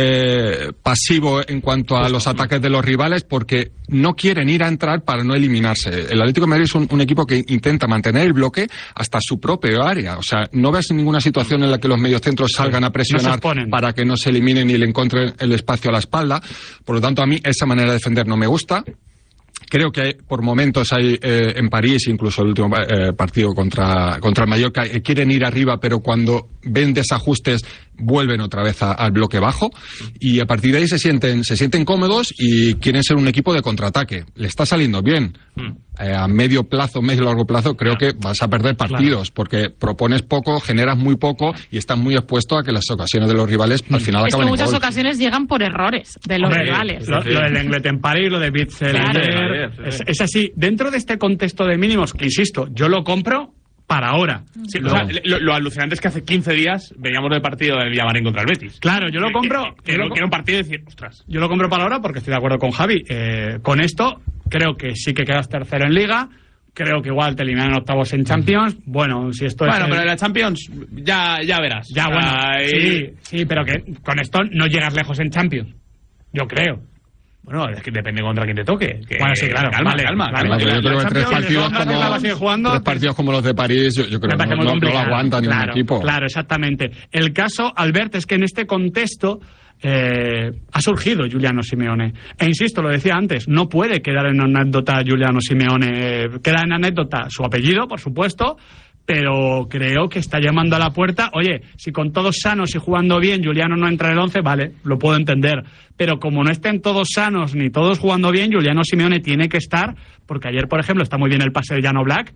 pasivo en cuanto a los ataques de los rivales, porque no quieren ir a entrar para no eliminarse. El Atlético de Madrid es un equipo que intenta mantener el bloque hasta su propio área. O sea, no ves ninguna situación en la que los mediocentros salgan a presionar para que no se eliminen y le encuentren el espacio a la espalda. Por lo tanto, a mí esa manera de defender no me gusta. Creo que por momentos hay en París, incluso el último partido contra el Mallorca, quieren ir arriba, pero cuando ven desajustes vuelven otra vez al bloque bajo y a partir de ahí se sienten cómodos y quieren ser un equipo de contraataque. Le está saliendo bien. A medio largo plazo creo que vas a perder partidos porque propones poco, generas muy poco y estás muy expuesto a que las ocasiones de los rivales al final acaban en gol. Es que muchas ocasiones llegan por errores de los rivales. Lo del Englet en París, lo de Bitzel ayer, es así. Dentro de este contexto de mínimos, que insisto, yo lo compro para ahora. Sí, lo alucinante es que hace 15 días veníamos del partido del Villamarín contra el Betis. Claro, yo lo compro. Que era un partido de decir, ostras. Yo lo compro para ahora porque estoy de acuerdo con Javi. Con esto, creo que sí que quedas tercero en Liga. Creo que igual te eliminan en octavos en Champions. Bueno, si esto es... pero en la Champions ya verás. Ya, bueno, sí, pero que con esto no llegas lejos en Champions. Yo creo. Bueno, es que depende contra quién te toque. Bueno, sí, claro. Calma. Yo creo que tres partidos como los de París, yo creo que no lo aguanta ningún equipo. Claro, exactamente. El caso, Albert, es que en este contexto ha surgido Giuliano Simeone. E insisto, lo decía antes, no puede quedar en anécdota Giuliano Simeone. Queda en anécdota su apellido, por supuesto, pero creo que está llamando a la puerta. Oye, si con todos sanos y jugando bien Giuliano no entra en el 11, vale, lo puedo entender. Pero como no estén todos sanos ni todos jugando bien, Giuliano Simeone tiene que estar, porque ayer, por ejemplo, está muy bien el pase de Jan Oblak,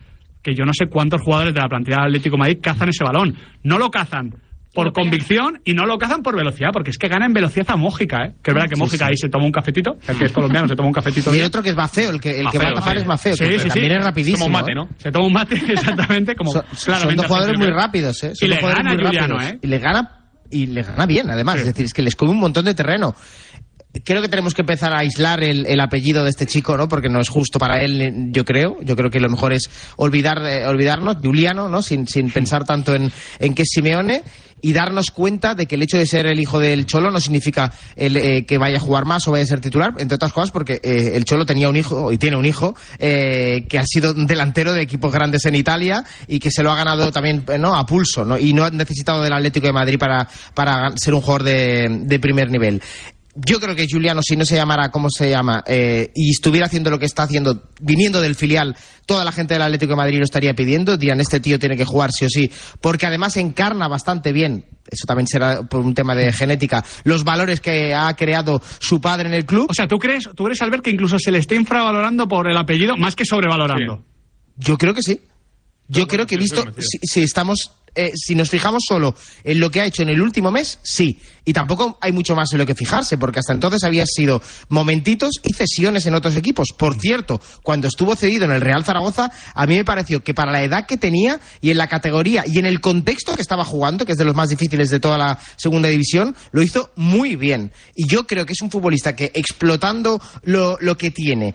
que yo no sé cuántos jugadores de la plantilla del Atlético de Madrid cazan ese balón. No lo cazan por convicción y no lo cazan por velocidad, porque es que gana en velocidad a Mójica, que es verdad que Mójica ahí se toma un cafetito, el que es colombiano se toma un cafetito. Y otro que es Mafeo, el que va a tapar es Mafeo, que también es rapidísimo. Toma un mate, ¿no? Se toma un mate, exactamente, como son dos jugadores muy rápidos, ¿eh? Y le gana a Juliano, Y le gana bien, además, es decir, es que les come un montón de terreno. Creo que tenemos que empezar a aislar el apellido de este chico, ¿no? Porque no es justo para él, yo creo. Yo creo que lo mejor es olvidarnos, Juliano, ¿no? Sin pensar tanto en que es Simeone, y darnos cuenta de que el hecho de ser el hijo del Cholo no significa que vaya a jugar más o vaya a ser titular, entre otras cosas porque el Cholo tenía un hijo, y tiene un hijo, que ha sido un delantero de equipos grandes en Italia y que se lo ha ganado también, ¿no? A pulso, ¿no? Y no ha necesitado del Atlético de Madrid para ser un jugador de primer nivel. Yo creo que Juliano, si no se llamara como se llama, y estuviera haciendo lo que está haciendo, viniendo del filial, toda la gente del Atlético de Madrid lo estaría pidiendo. Dirían, este tío tiene que jugar sí o sí, porque además encarna bastante bien, eso también será por un tema de genética, los valores que ha creado su padre en el club. O sea, ¿tú crees, Albert, que incluso se le está infravalorando por el apellido más que sobrevalorando? Sí. Yo creo que sí. Yo creo que he visto, si estamos... si nos fijamos solo en lo que ha hecho en el último mes, sí. Y tampoco hay mucho más en lo que fijarse, porque hasta entonces había sido momentitos y cesiones en otros equipos. Por cierto, cuando estuvo cedido en el Real Zaragoza, a mí me pareció que para la edad que tenía y en la categoría y en el contexto que estaba jugando, que es de los más difíciles de toda la segunda división, lo hizo muy bien. Y yo creo que es un futbolista que, explotando lo que tiene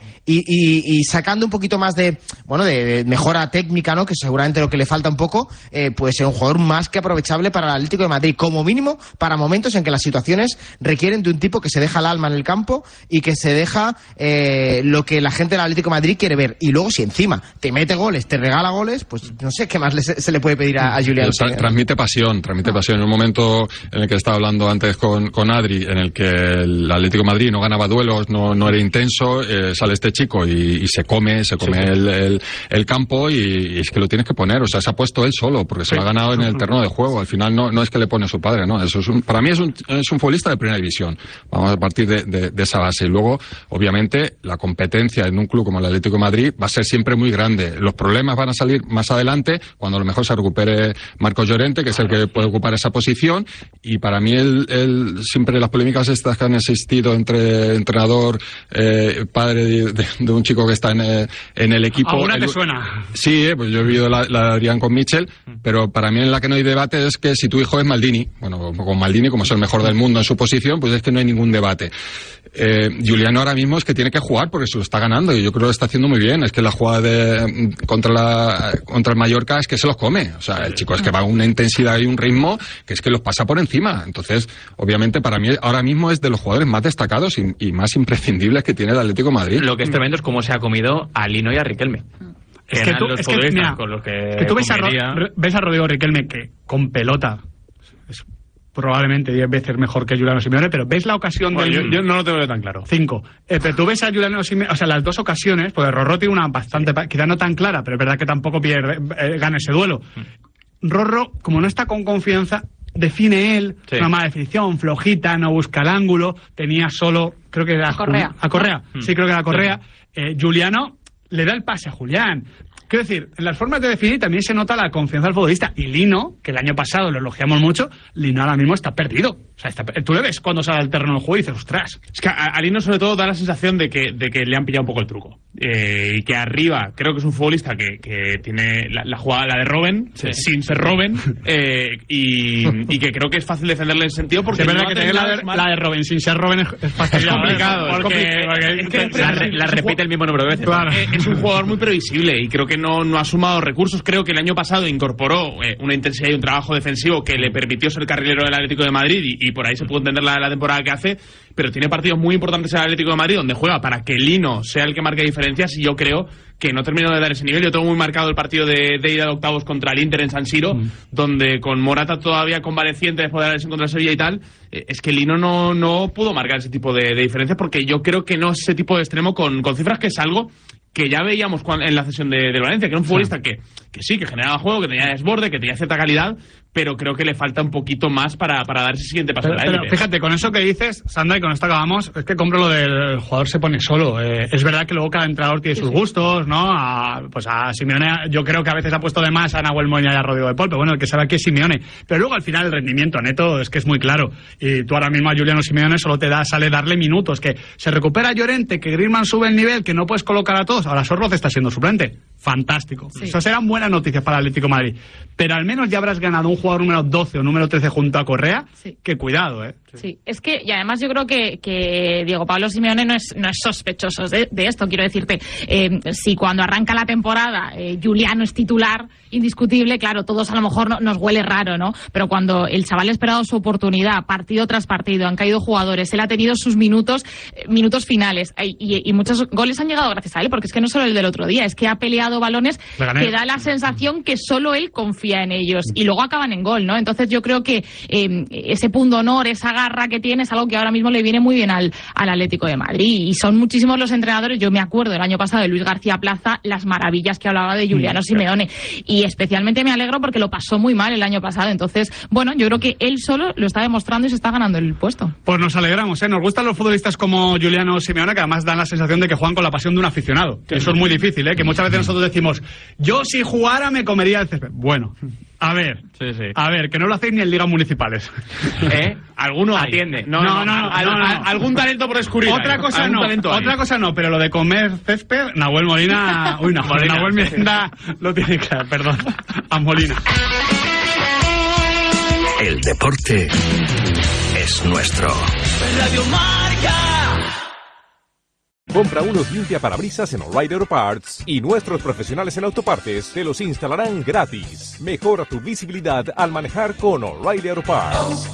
y sacando un poquito más de mejora técnica, ¿no? Que seguramente lo que le falta un poco, puede ser un jugador más que aprovechable para el Atlético de Madrid, como mínimo para momentos en que las situaciones requieren de un tipo que se deja el alma en el campo y que se deja lo que la gente del Atlético de Madrid quiere ver. Y luego, si encima te mete goles, te regala goles, pues no sé qué más se le puede pedir a Julián. Transmite pasión. En un momento en el que estaba hablando antes con Adri, en el que el Atlético de Madrid no ganaba duelos, no era intenso, sale este chico y se come el campo, y es que lo tienes que poner. O sea, se ha puesto él solo, porque se lo ha ganado en el terreno de juego. Al final no es que le pone su padre, ¿no? Eso para mí es un futbolista de primera división. Vamos a partir de esa base. Y luego, obviamente, la competencia en un club como el Atlético de Madrid va a ser siempre muy grande. Los problemas van a salir más adelante, cuando a lo mejor se recupere Marcos Llorente, que es el que puede ocupar esa posición. Y para mí, siempre las polémicas estas que han existido entre entrenador, padre de un chico que está en el equipo. ¿Alguna te suena? Sí, pues yo he vivido la de Adrián con Mitchell, pero para mí en la que no hay debate es que si tu hijo es Maldini, bueno, con Maldini, como es el mejor del mundo en su posición, pues es que no hay ningún debate. Juliano ahora mismo es que tiene que jugar porque se lo está ganando, y yo creo que lo está haciendo muy bien. Es que la jugada contra el Mallorca es que se los come. O sea, el chico es que va a una intensidad y un ritmo que es que los pasa por encima. Entonces, obviamente, para mí ahora mismo es de los jugadores más destacados y más imprescindibles que tiene el Atlético de Madrid. Lo que es tremendo es cómo se ha comido a Lino y a Riquelme. Es que tú ves a Rodrigo Riquelme, que con pelota es probablemente 10 veces mejor que Juliano Simeone, pero ves la ocasión yo no lo tengo tan claro. 5. Pero tú ves a Juliano Simeone, o sea, las dos ocasiones, porque Rorró tiene una bastante, quizá no tan clara, pero es verdad que tampoco gana ese duelo. Rorró, como no está con confianza, define él, una mala definición, flojita, no busca el ángulo, tenía solo, creo que era a Correa. Sí, creo que era Correa. Juliano le da el pase a Julián. Quiero decir, en las formas de definir también se nota la confianza del futbolista. Y Lino, que el año pasado lo elogiamos mucho, Lino ahora mismo está perdido. O sea, tú le ves cuando sale al terreno del juego y dices, ostras. Es que a Lino sobre todo da la sensación de que le han pillado un poco el truco. Y que arriba creo que es un futbolista que tiene la jugada, la de Robben, sin ser Robben, y que creo que es fácil defenderle en ese sentido, porque es verdad que tener la de Robben sin ser Robben es fastidiado. Es complicado. La repite el mismo número de veces. Claro. Es un jugador muy previsible y creo que no ha sumado recursos. Creo que el año pasado incorporó una intensidad y un trabajo defensivo que le permitió ser carrilero del Atlético de Madrid, y por ahí se puede entender la temporada que hace, pero tiene partidos muy importantes en el Atlético de Madrid donde juega para que Lino sea el que marque diferencias, y yo creo que no terminó de dar ese nivel. Yo tengo muy marcado el partido de ida de octavos contra el Inter en San Siro, donde con Morata todavía convaleciente después de la lesión contra el Sevilla y tal, es que Lino no pudo marcar ese tipo de diferencias, porque yo creo que no es ese tipo de extremo con cifras, que es algo que ya veíamos en la cesión de Valencia, que era un futbolista que sí, que generaba juego, que tenía desborde, que tenía cierta calidad, pero creo que le falta un poquito más para dar ese siguiente paso de la élite. Pero fíjate, con eso que dices, Sandra, y con esto acabamos, es que compro lo del jugador se pone solo. Es verdad que luego cada entrenador tiene sus gustos, ¿no? Pues a Simeone, yo creo que a veces ha puesto de más a Nahuel Molina y a Rodrigo de Paul, pero bueno, el que sabe aquí es Simeone. Pero luego al final el rendimiento neto es que es muy claro. Y tú ahora mismo a Juliano Simeone solo sale darle minutos, que se recupera Llorente, que Griezmann sube el nivel, que no puedes colocar a todos. Ahora Sorloz está siendo suplente. Fantástico. Sí. Eso serán buenas noticias para el Atlético de Madrid. Pero al menos ya habrás ganado un jugador número 12 o número 13 junto a Correa, que cuidado, Sí, es que, y además yo creo que Diego Pablo Simeone no es sospechoso de esto, quiero decirte. Si cuando arranca la temporada Juliano es titular indiscutible, claro, todos a lo mejor nos huele raro, ¿no? Pero cuando el chaval ha esperado su oportunidad, partido tras partido, han caído jugadores, él ha tenido sus minutos finales, y muchos goles han llegado gracias a él, porque es que no solo el del otro día, es que ha peleado balones que da la sensación que solo él confía en ellos, y luego acaban en gol, ¿no? Entonces yo creo que ese punto honor, esa garra que tiene es algo que ahora mismo le viene muy bien al Atlético de Madrid, y son muchísimos los entrenadores. Yo me acuerdo el año pasado de Luis García Plaza, las maravillas que hablaba de Juliano Simeone, y especialmente me alegro porque lo pasó muy mal el año pasado. Entonces, bueno, yo creo que él solo lo está demostrando y se está ganando el puesto. Pues nos alegramos, nos gustan los futbolistas como Juliano Simeone, que además dan la sensación de que juegan con la pasión de un aficionado, que eso es muy difícil, que muchas veces nosotros decimos, yo si jugara me comería el césped. Bueno, a ver, que no lo hacéis ni en ligas municipales. Alguno atiende. No. Algún talento por descubrir. Otra cosa no, pero lo de comer césped, Nahuel Molina... Uy, Nahuel Miranda lo tiene claro, perdón. A Molina. El deporte es nuestro. Radio Marca. Compra unos limpiaparabrisas en O'Reilly Auto Parts y nuestros profesionales en autopartes te los instalarán gratis. Mejora tu visibilidad al manejar con O'Reilly Auto Parts.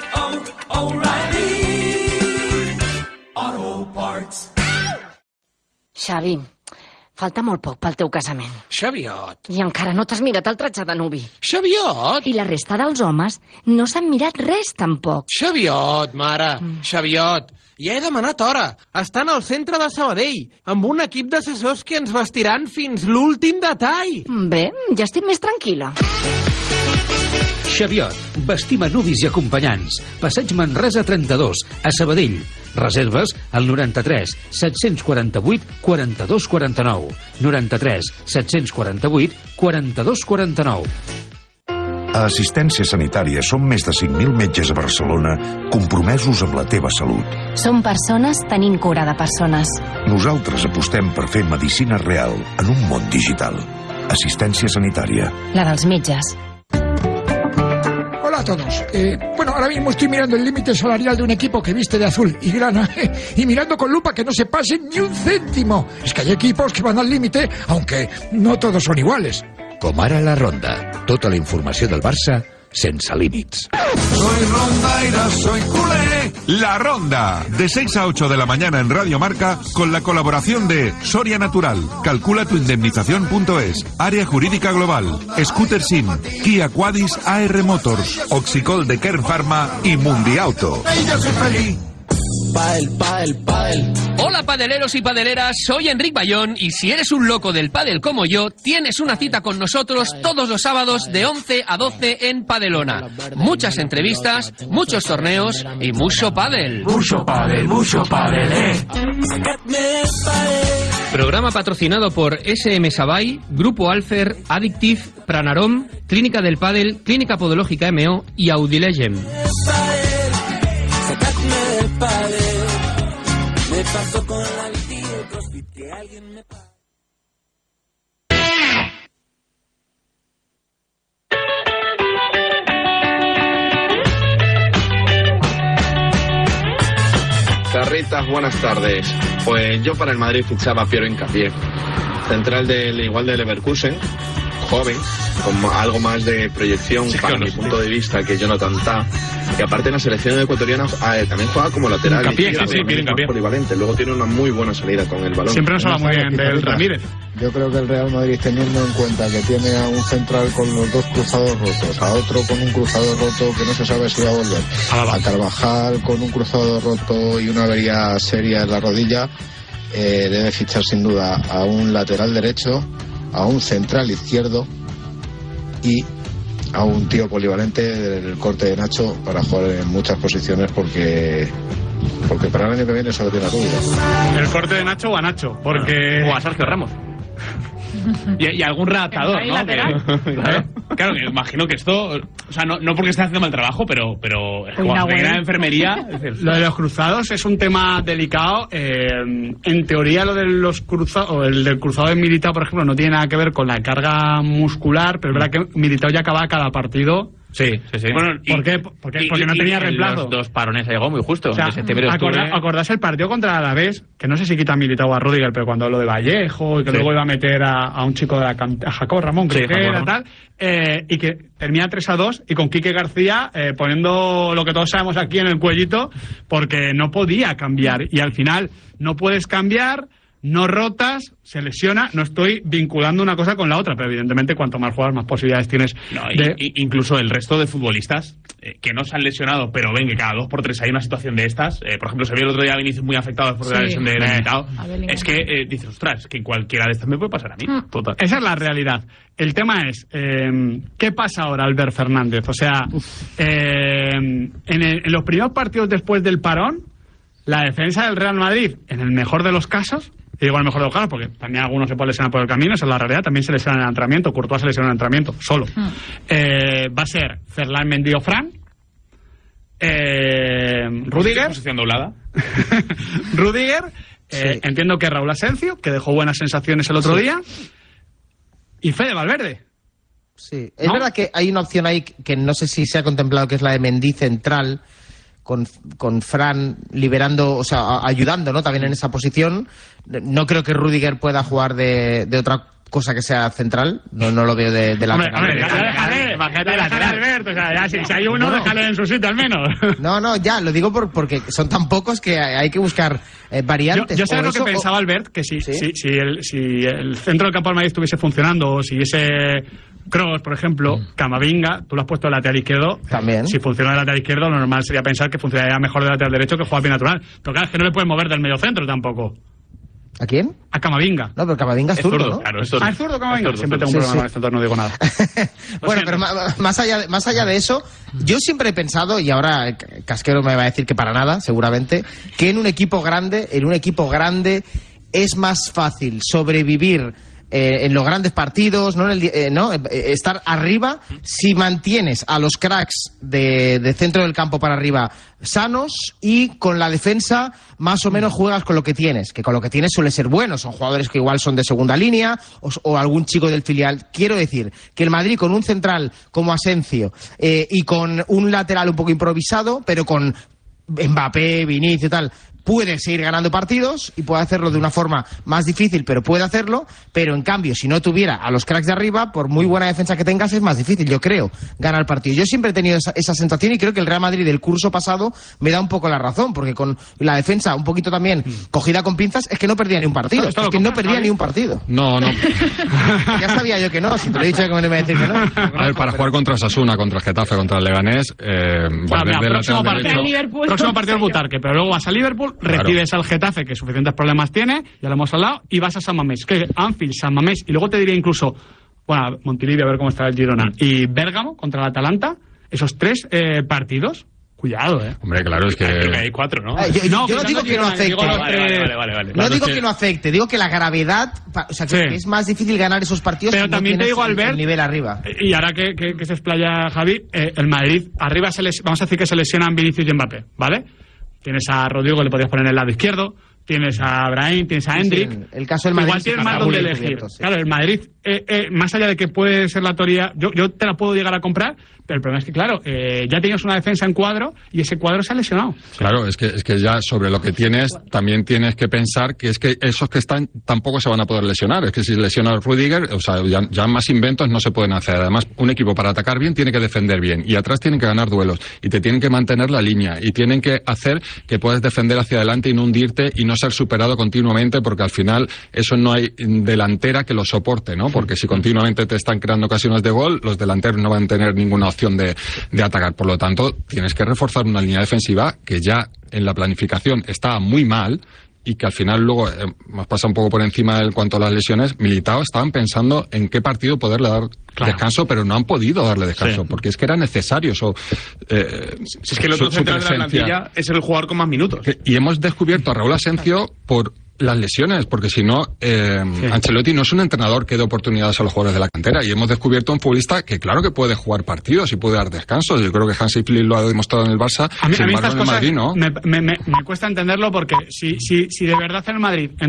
O'Reilly Auto Parts. Xavi, falta molt poc pel teu casament. Xaviot. I encara no t'has mirat el tratge de nuvi. Xaviot. I la resta dels homes no s'han mirat res, tampoc. Xaviot, mare. Xaviot. Ja he demanat hora. Estan al centre de Sabadell, amb un equip d'assessors que ens vestiran fins l'últim detall. Bé, ja estic més tranquil·la. Xaviot, vestim a nuvis i acompanyants. Passeig Manresa 32, a Sabadell. Reserves al 93 748 42 49. 93 748 42 49. A Assistència Sanitària som més de 5.000 metges a Barcelona compromesos amb la teva salut. Som persones tenint cura de persones. Nosaltres apostem per fer medicina real en un món digital. Assistència Sanitària. La dels metges. Hola a todos. Bueno, ahora mismo estoy mirando el límite salarial de un equipo que viste de azul y grana y mirando con lupa que no se pasen ni un céntimo. Es que hay equipos que van al límite, aunque no todos son iguales. Com ara la Ronda. Tota la informació del Barça sense límits. Soy rondaira, soy culé. La Ronda, de 6 a 8 de la mañana en Radio Marca, con la colaboración de Soria Natural, calcula tu indemnización.es, Área Jurídica Global, Scooter Sim, Kia Quadis AR Motors, Oxicol de Kern Pharma y Mundiauto. Ella soy feliz. Padel. Hola padeleros y padeleras, soy Enric Bayón y si eres un loco del pádel como yo, tienes una cita con nosotros todos los sábados de 11 a 12 en Padelona. Muchas entrevistas, muchos torneos y mucho pádel. Mucho pádel, Programa patrocinado por SM Sabay, Grupo Alfer, Addictive, Pranarom, Clínica del Pádel, Clínica Podológica MO y Audilegem. Me pasó con la bici del CrossFit que alguien me paga. Carritas, buenas tardes. Pues yo para el Madrid fichaba a Piero Hincapié, central del Leverkusen, joven, con algo más de proyección para mi punto de vista que Jonathan Tah, que aparte en la selección ecuatoriana también juega como lateral. Polivalente, luego tiene una muy buena salida con el balón. Siempre nos habla muy bien del Ramírez. Yo creo que el Real Madrid, teniendo en cuenta que tiene a un central con los dos cruzados rotos, a otro con un cruzado roto que no se sabe si va a volver, a Carvajal con un cruzado roto y una avería seria en la rodilla, debe fichar sin duda a un lateral derecho, a un central izquierdo y a un tío polivalente del corte de Nacho para jugar en muchas posiciones porque para el año que viene solo tiene a Rüdiger. El corte de Nacho o a Nacho, porque... O a Sergio Ramos. Y algún redactador, ¿no? Claro, que imagino que esto, o sea, no porque esté haciendo mal trabajo, pero cuando te queda en enfermería... Lo de los cruzados es un tema delicado. En teoría lo de los cruzados, o el del cruzado de Militao, por ejemplo, no tiene nada que ver con la carga muscular, pero es verdad que Militao ya acaba cada partido. Sí. Bueno, ¿por qué? Porque no tenía reemplazo. Los 2 parones llegó muy justo. O sea, ¿acordáis el partido contra el Alavés? Que no sé si quita a Militao o a Rüdiger, pero cuando lo de Vallejo, y que luego iba a meter a un chico de la a Jacob Ramón, creo que era, tal, y que termina 3-2, y con Quique García poniendo lo que todos sabemos aquí en el cuellito, porque no podía cambiar. Y al final no puedes cambiar, no rotas, se lesiona. No estoy vinculando una cosa con la otra, pero evidentemente cuanto más juegas, más posibilidades tienes. Incluso el resto de futbolistas que no se han lesionado, pero ven que cada 2 por 3 hay una situación de estas. Por ejemplo, se vio el otro día a Vinicius muy afectado después de la lesión de Militao. Es que dices, ostras, que cualquiera de estas me puede pasar a mí. Total. Esa es la realidad. El tema es, ¿qué pasa ahora, Albert Fernández? O sea, en los primeros partidos después del parón, la defensa del Real Madrid, en el mejor de los casos, y digo el mejor de los casos porque también algunos se pueden lesionar por el camino, esa es la realidad, también se lesiona en el entrenamiento, Courtois se lesiona en el entrenamiento, solo. Va a ser Ferland, Mendy o Fran, Rüdiger. Posición doblada. Rüdiger, entiendo que Raúl Asensio, que dejó buenas sensaciones el otro día, y Fede Valverde. Sí, es verdad que hay una opción ahí que no sé si se ha contemplado, que es la de Mendy central, con Fran liberando, o sea, ayudando, ¿no? También en esa posición. No creo que Rüdiger pueda jugar de otra cosa que sea central. No lo veo de lateral. Déjale, Alberto. O sea, ya, si hay uno, déjale en su sitio al menos. No, ya, lo digo porque son tan pocos que hay que buscar variantes. Yo sé lo que pensaba Albert, que si el centro del campo del Madrid estuviese funcionando, o si ese Kroos, por ejemplo, Camavinga, tú lo has puesto de lateral izquierdo. También. Si funciona de lateral izquierdo, lo normal sería pensar que funcionaría mejor de lateral derecho, que juega bien natural. Pero claro, es que no le puedes mover del medio centro tampoco. ¿A quién? A Camavinga. No, pero Camavinga es zurdo, ¿no? Claro, es zurdo. ¿Es zurdo Camavinga? Siempre tengo un problema con esto, entonces no digo nada. Bueno, pero más allá de eso, yo siempre he pensado, y ahora Casquero me va a decir que para nada, seguramente, que en un equipo grande es más fácil sobrevivir en los grandes partidos, estar arriba si mantienes a los cracks de centro del campo para arriba sanos, y con la defensa más o menos juegas con lo que tienes, que con lo que tienes suele ser bueno, son jugadores que igual son de segunda línea o algún chico del filial. Quiero decir que el Madrid con un central como Asensio y con un lateral un poco improvisado, pero con Mbappé, Vinicius y tal, puede seguir ganando partidos y puede hacerlo de una forma más difícil, pero puede hacerlo. Pero en cambio, si no tuviera a los cracks de arriba, por muy buena defensa que tengas, es más difícil, yo creo, ganar el partido. Yo siempre he tenido esa sensación, y creo que el Real Madrid del curso pasado me da un poco la razón, porque con la defensa un poquito también cogida con pinzas, es que no perdía ni un partido. Es que no perdía ni un partido. No. Ya sabía yo que no, si te lo he dicho que me iba a decir que no. A ver, para jugar contra Osasuna, contra el Getafe, contra el Leganés, próximo partido el Butarque, pero luego vas a Liverpool, recibes al Getafe, que suficientes problemas tiene, ya lo hemos hablado, y vas a San Mamés, que Anfield, San Mamés, y luego te diría incluso, bueno, Montilivi, a ver cómo está el Girona, y Bérgamo contra el Atalanta, esos 3 partidos, cuidado, Hombre, claro, es que... hay 4, ¿no? Yo no digo que no afecte. Vale. No digo que no afecte, digo que la gravedad, o sea, que es más difícil ganar esos partidos. Pero también te digo, Albert, el nivel arriba. Y ahora que se explaya Javi, el Madrid, arriba vamos a decir que se lesionan Vinicius y Mbappé, ¿vale? Tienes a Rodrigo, que le podías poner en el lado izquierdo, tienes a Brahim, tienes a Hendrik. Sí, el caso del Madrid, igual tienes más donde elegir. Sí. Claro, el Madrid, más allá de que puede ser la teoría, yo te la puedo llegar a comprar, pero el problema es que, claro, ya tienes una defensa en cuadro y ese cuadro se ha lesionado. Claro, es que ya sobre lo que tienes, también tienes que pensar que es que esos que están tampoco se van a poder lesionar. Es que si lesiona a Rüdiger, o sea, ya más inventos no se pueden hacer. Además, un equipo para atacar bien tiene que defender bien, y atrás tienen que ganar duelos, y te tienen que mantener la línea, y tienen que hacer que puedas defender hacia adelante y no hundirte y no ser superado continuamente, porque al final eso no hay delantera que lo soporte, ¿no? Porque si continuamente te están creando ocasiones de gol, los delanteros no van a tener ninguna opción de atacar. Por lo tanto, tienes que reforzar una línea defensiva que ya en la planificación está muy mal, y que al final luego hemos pasado un poco por encima en cuanto a las lesiones. Militao estaban pensando en qué partido poderle dar descanso, pero no han podido darle descanso, porque es que era necesario eso. Si es que el otro central de la plantilla es el jugador con más minutos. Y hemos descubierto a Raúl Asencio por las lesiones, porque si no, Ancelotti no es un entrenador que dé oportunidades a los jugadores de la cantera, y hemos descubierto un futbolista que claro que puede jugar partidos y puede dar descansos. Yo creo que Hansi Flick lo ha demostrado en el Barça, a mí sin embargo estas en el cosas Madrid no. Me cuesta entenderlo, porque si de verdad en el Madrid